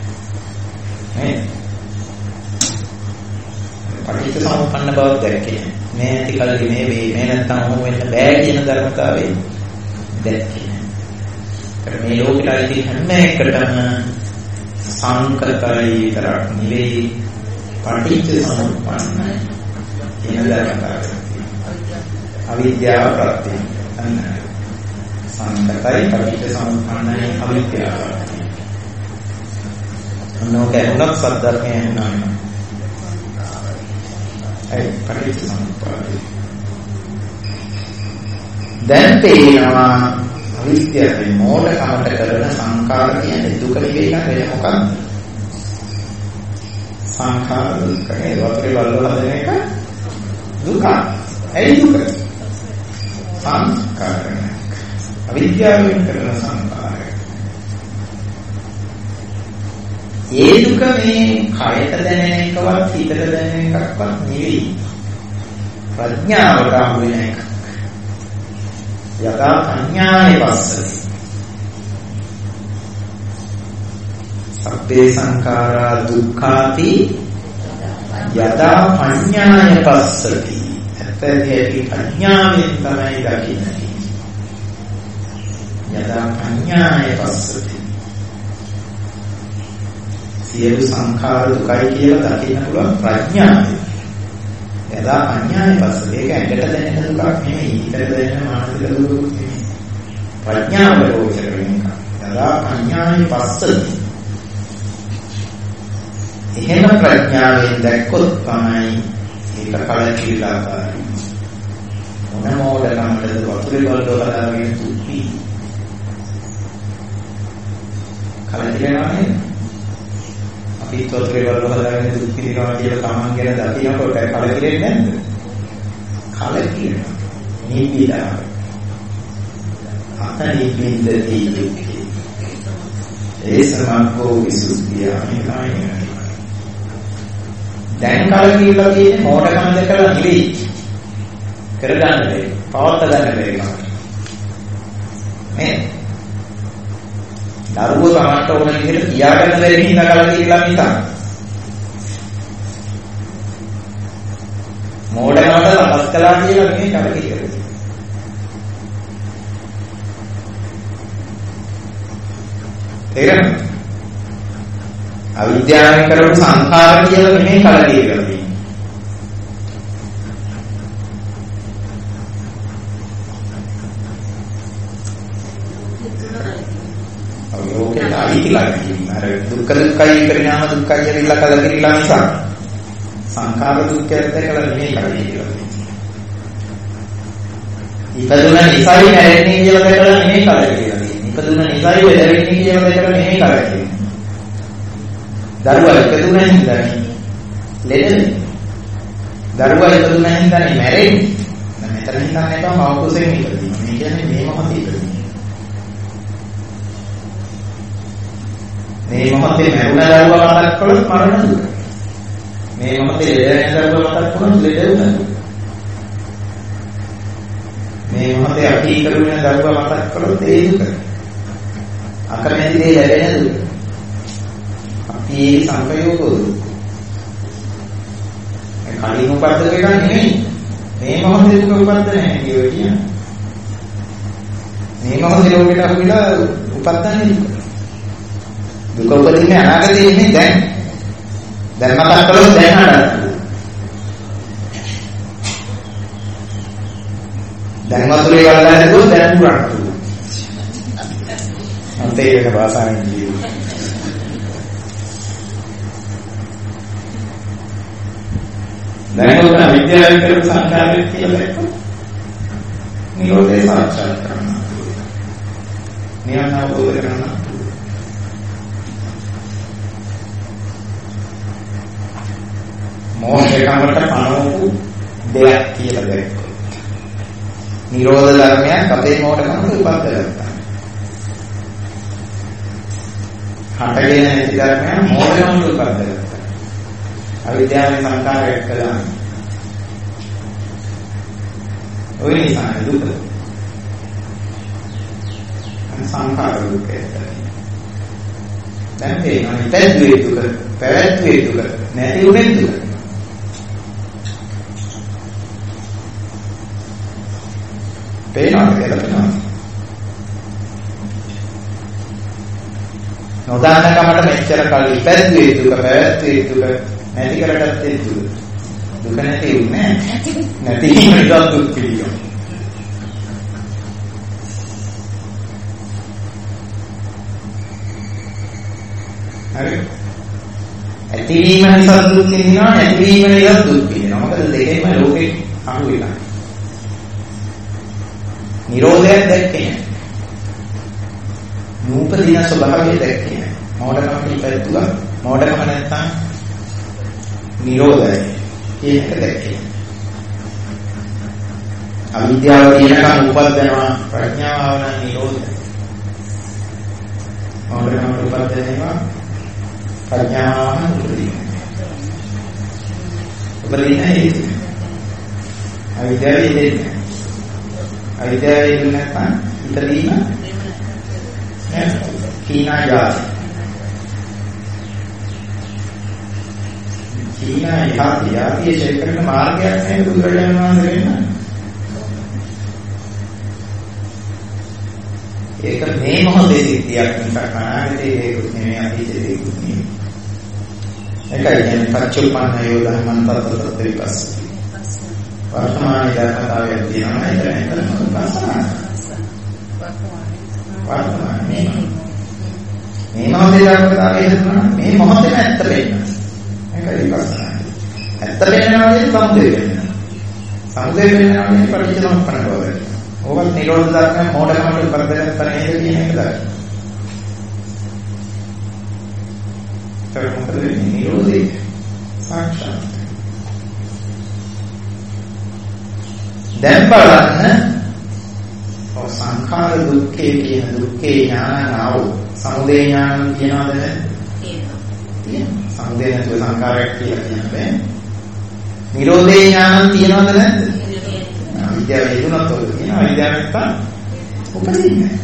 පටිච්ච සමුප්පන්න බව දැක්කේ. මේ ඇති කල්ලි මේ වේ මේ නැත්තම් ඔහොම වෙන්න බෑ කියන ධර්මතාවය දැක්කේ. මේ ලෝකෙට ඇති හැම එකටම සංකල්පයි විතරක් නෙවෙයි පටිච්ච සමුප්පන්න කියන ධර්මතාවය. අවිද්‍යාව ප්‍රත්‍ය සංකල්පයි පටිච්ච සමුප්පන්නයි අවිද්‍යාව. අනෝකේ උනක් සත්‍යර්මයේ නම. ඒ පටිච්ච සමුප්පාදය. දැන් තේනවා අවිද්‍යාවේ මෝඩකමට කරන සංකාර කියන්නේ දුක නෙවෙයි නේද වෙන මොකක්ද? සංඛාර දුක. ඒ වගේ වල හදන එක දුක. ඒ දුක. සංස්කාර. අවිද්‍යාවෙන් කරන සංකාරය. ඒ දුක මේ කයට දැනෙන එකවත් හිතට දැනෙන එකක්වත් නෙවෙයි. ප්‍රඥාවට අහු වෙන එකක්. යථා සංඥානේ පස්සති. සුපේ සංඛාරා දුක්ඛාති යදා පඤ්ඤාය පස්සති. ඇත්තටම පඤ්ඤාවෙන් තමයි දකින්නේ. යදා පඤ්ඤාය පස්සති. සියලු සංඛාර දුකයි කියලා දකින්න පුළුවන් ප්‍රඥාවෙන්. යදා පඤ්ඤාය පස්සති. ඒක ඇඟට දැනෙන දුකක් නෙමෙයි. හිතට දැනෙන මානසික දුකක් නෙමෙයි. ප්‍රඥාව ලෝකේ වෙනක. යදා පඤ්ඤාය පස්සති. එහෙම ප්‍රඥාවෙන් දැක්කොත් තමයි ඒක කලකිරීලා කරන්නේ. මොනෝඩකමද වතුරේ වලට හදාගෙන තුප්පි. කලකිරීලා නේද? අපි වතුරේ වලට හදාගෙන තුප්පි දිනවා කියලා තමන් ගැන දකිනකොට කලකිරෙන්නේ නැද්ද? කලකිරීලා. නිවිලා. අතනින්දදී දුක්ඛේ. ඒ සමංකෝ විසුද්ධිය අනිකායයි. දැන් කලකිරීලා තියෙන්නේ මොඩකම දැකලා නෙවෙයි. කරගන්න බැරි. පවත්ත ගන්න බැරි කම. නේ? දරුවෝ තමන්ට ඕන විදිහට කියාගන්න බැරි හින්දා කලකිරීලා නිසා. මොඩකමද අපස් කළා කියලා නෙවෙයි කලකිරීලා. තේරෙනවද? අවිද්‍යාවෙන් කරපු සංඛාර කියලා නෙමෙයි කලකිරීලා තියෙන්නේ. ලෝකේ ආයිතිලා කියන්නේ අර දුක්ඛ දුක්ඛයි පරිණාම දුක්ඛයි කියලා කලකිරීලා නිසා සංඛාර දුක්ඛයත් දැකලා නෙමෙයි කලකිරීලා තියෙන්නේ. ඉපදුන නිසයි නැරෙන්නේ කියලා දැකලා නෙමෙයි කලකිරීලා තියෙන්නේ. ඉපදුන නිසයි වැදෙන්නේ කියලා දැකලා නෙමෙයි කලකිරීලා. දරුවා ඉපදුනා හින්දානේ ලෙඩනේ. දරුවා ඉපදුනා හින්දානේ මැරෙන්නේ. දැන් මෙතන හින්දා නැතම මව කුසෙන් ඉපදිනවා. මේ කියන්නේ මේ මොහොතේ ඉපදිනවා. මේ මොහොතේ මැරුණ දරුවා මතක් කළොත් මරණ දුක. මේ මොහොතේ ලෙඩ දරුවා මතක් කළොත් ලෙඩ දුක. මේ මොහොතේ අකී කරුණ දරුවා මතක් කළොත් ඒ දුක. අකමැති දේ ලැබෙන දුක. මේ සංකයෝගෝ ඒ කලින් උපද්ද එක නෙමෙයි මේ මොහොතේ දුක උපද්ද නැහැ කියන්නේ මේ මොහොතේ ලෝකෙට අහුවිලා උපද්දන්නේ දුක උපදින්නේ අනාගතේ ඉන්නේ දැන් මතක් කළොත් දැන් හදන්න දැන් වතුරේ වලලා නේද දැන් පුරන්න අන්තේ එක භාෂාවෙන් කියනවා දැනගන්න විද්‍යාවෙන් කරපු සංඛාරය කියලා දැක්කොත් නිරෝධය සාක්ෂාත් කරගන්න. නිවන අවබෝධ කරගන්න. මොහේකමකට පනවපු දෙයක් කියලා දැක්කොත් නිරෝධ ධර්මයක් අපේ මොහේකමකට උපද්දගත්තා. හටගෙන නැති ධර්මයක් මොහේකමකට උපද්දගත්තා. අවිද්‍යාවේ සංකාරයක් කළා. ඔය නිසා දුක. සංකාර දුක. දැන් තේරෙනවා පැද්දුවේ දුක, පැවැත්වුවේ දුක, නැති උනේ දුක. පේනවද කියලා? නොදන්නකමට මෙච්චර කල් පැද්දුවේ දුක, පැවැත්වුවේ දුක නැති කරගත්තේ දුක. දුක නැති උනේ නැති නිසා දුක් පිළිගන්න. හරි. ඇතිවීම නිසා දුක් විඳිනවා නැතිවීම නිසා දුක් විඳිනවා. මොකද දෙකේම ලෝකේ අහු වෙලා. නිරෝධය දැක්කේ. නූපදින ස්වභාවය දැක්කේ. මොඩකම ඉපැද්දුවා. මොඩකම නැත්තම් නිරෝධය ඒක දැක්කේ. අවිද්‍යාව කියනකම් උපදිනවා ප්‍රඥාව නම් නිරෝධය. මොඩකම උපදිනවා ප්‍රඥාව නම් උපදිනවා. අවිද්‍යාවේ ඉන්නේ. අවිද්‍යාවේ ඉන්නේ නැත්නම් ඉතලීම කීනා යාස. ඊනා යහතිය ශේකරන මාර්ගයක් නේද බුදුරජාණන් වහන්සේ වෙන්නේ. ඒක මේ මොහොතේ සිද්ධියක් මිසක් අනාගතයේ දෙයක් නෙමෙයි අතීතයේ දෙයක් නෙමෙයි. ඒකයි කියන්නේ පච්චුප්පන්නයෝ ධම්මං තත්තත විපස්සති. වර්තමානයේ ධර්මතාවය තියෙනවා ඒක විපස්සනා. වර්තමානයේ මේ මොහොතේ ධර්මතාවය තියෙනවා මේ මොහොතේ ඇත්ත වෙන්න. ඒකයි විපස්සනා. ඇත්ත වෙනවා කියන්නේ සමුදය වෙනවා. සමුදය වෙනවා කියන්නේ පටිච්චසමුප්පන්න බව. ඕවත් නිරෝධ ධර්ම මොඩකමට පරදයක් තරහේද කියන එක දකින්න. මොකද නිරෝධේ සාක්ෂාත්. දැන් බලන්න සංඛාර දුක්ඛේ කියන දුක්ඛේ ඥානං ආවෝ සමුදය ඥානං කියනවාද තියෙනවා. සමුදය නැතුව සංඛාරයක් කියලා කියන්නේ. නිරෝධේ ඥානං තියෙනවද නැද්ද? විද්‍යාව හේතුනත් ඔය කියනවා විද්‍යාව නැත්තම් උපදින්නේ.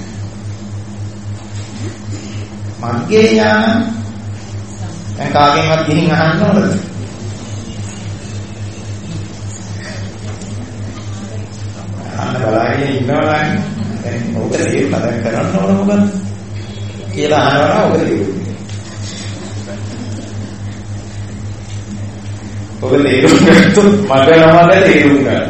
මග්ගේ ඥාන දැන් කාගෙන්වත් ගිහින් අහන්න ඕනද? අහන්න බලාගෙන ඉන්නවා නම් දැන් ඔක තේරුණා දැන් කරන්න ඕන මොකද කියලා අහනවා ඔක තේරුණා. ඔක තේරුම් ගත්තොත් මග තේරුම් ගන්නවා.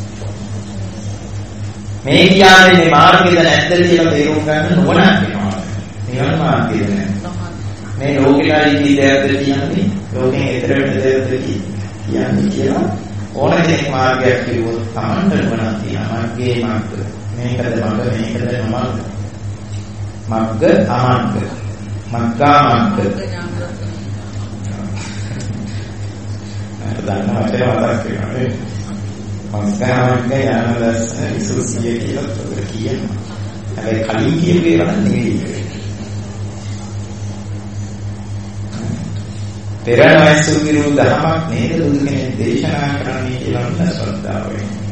මේ කියන්නේ මාර්ගයද නැද්ද කියලා තේරුම් ගන්න නුවණක් වෙනවා. නිවන මාර්ගයද නැද්ද? මේ ලෝකෙයි ජීවිතයද කියන්නේ ලෝකෙන් ඈතර වෙන දෙයක්ද කියන්නේ කියලා ඕන කෙනෙක් මාර්ගයක් කිව්වොත් Tamanට නුවණක් තියෙනවා. මාර්ගයේ මාර්ග. මේකද මඟ මේකද නොමඟ. මග්ග අමග්ග. මග්ගා මග්ග. අර දන්නවා කියලා මතක් වෙනවා නේ. මංගාමග්ග යන දර්ශන විසුද්ධිය කියලා උතර කියනවා. හැබැයි කලින් කියපු ඒවා නෙවෙයි. පෙරණැසුගිරු දහමක් නේද බුදු කෙනෙක් දේශනා කරන්නේ කියලා නම් ශ්‍රද්ධාව වෙනවා.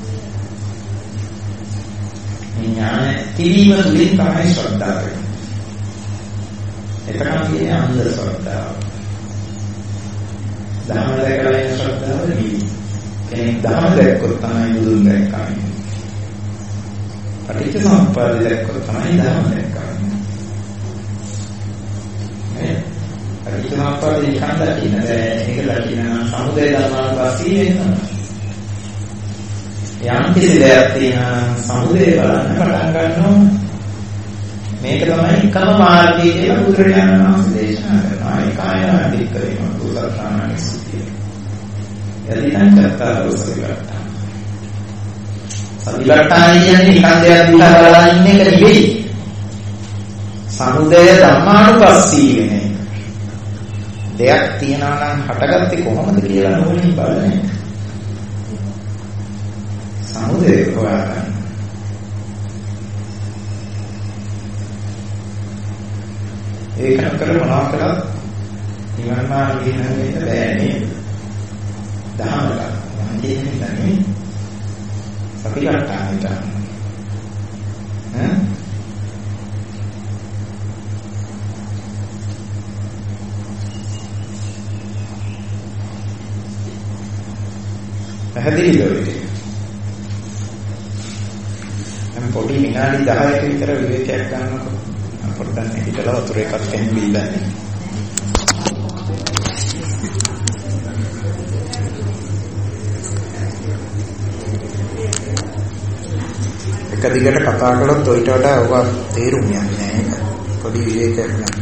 ඥාන තිරීම තුළින් තමයි ශ්‍රද්ධාව වෙන්නේ. එතකන් කියන්නේ අන්ධ ශ්‍රද්ධාව. ධර්ම දැකලා ඉන්න ශ්‍රද්ධාව නෙවෙයි. කෙනෙක් ධර්ම දැක්කොත් තමයි බුදුන් දැක්කා. පටිච්චසමුප්පාද දැක්කොත් තමයි ධර්ම දැක්කා. නේ? පටිච්චසමුප්පාද නිකන් දකින්න බෑ. ඒක දකින්න සමුදය ධර්මානුපස්සී වෙනවා. යම් කිසි දෙයක් තියෙනවා සමුදය බලන්න පටන් ගන්නවා. මේක තමයි එකම මාර්ගය කියලා බුදුරජාණන් වහන්සේ දේශනා කරනවා. ඒකයි ආදික් කරේම දුසල්තානගේ සුද්ධිය. යදිනම් කරතා දුසල්තාන. සතිපට්ඨාන කියන්නේ නිකන් දෙයක් දිහා බලලා ඉන්න එක නෙවෙයි. සමුදය ධම්මානුපස්සී වෙන එක. දෙයක් තියනවා නම් හටගත්තේ කොහොමද කියලා නෝනින් බලන්නේ. සමුදය හොයාගන්න. ඒක නතර මොනවා කළත් නිවන් මාර්ගයේ නැගෙන්න බෑ නේද? දහමකට වන්දින්නේ නැහැ. සතිපට්ඨානෙට. පැහැදිලිද ඔය? මම පොඩි විනාඩි 10ක විතර විවේකයක් ගන්නකො. පොඩ්ඩක් හිටලා වතුර එකක් දෙන්න බිල්ලන්නේ. එක දිගට කතා කළොත් ඔයිට වඩා ඔබ තේරුම් යන්නේ නැහැ. පොඩි විවේකයක් ගන්න.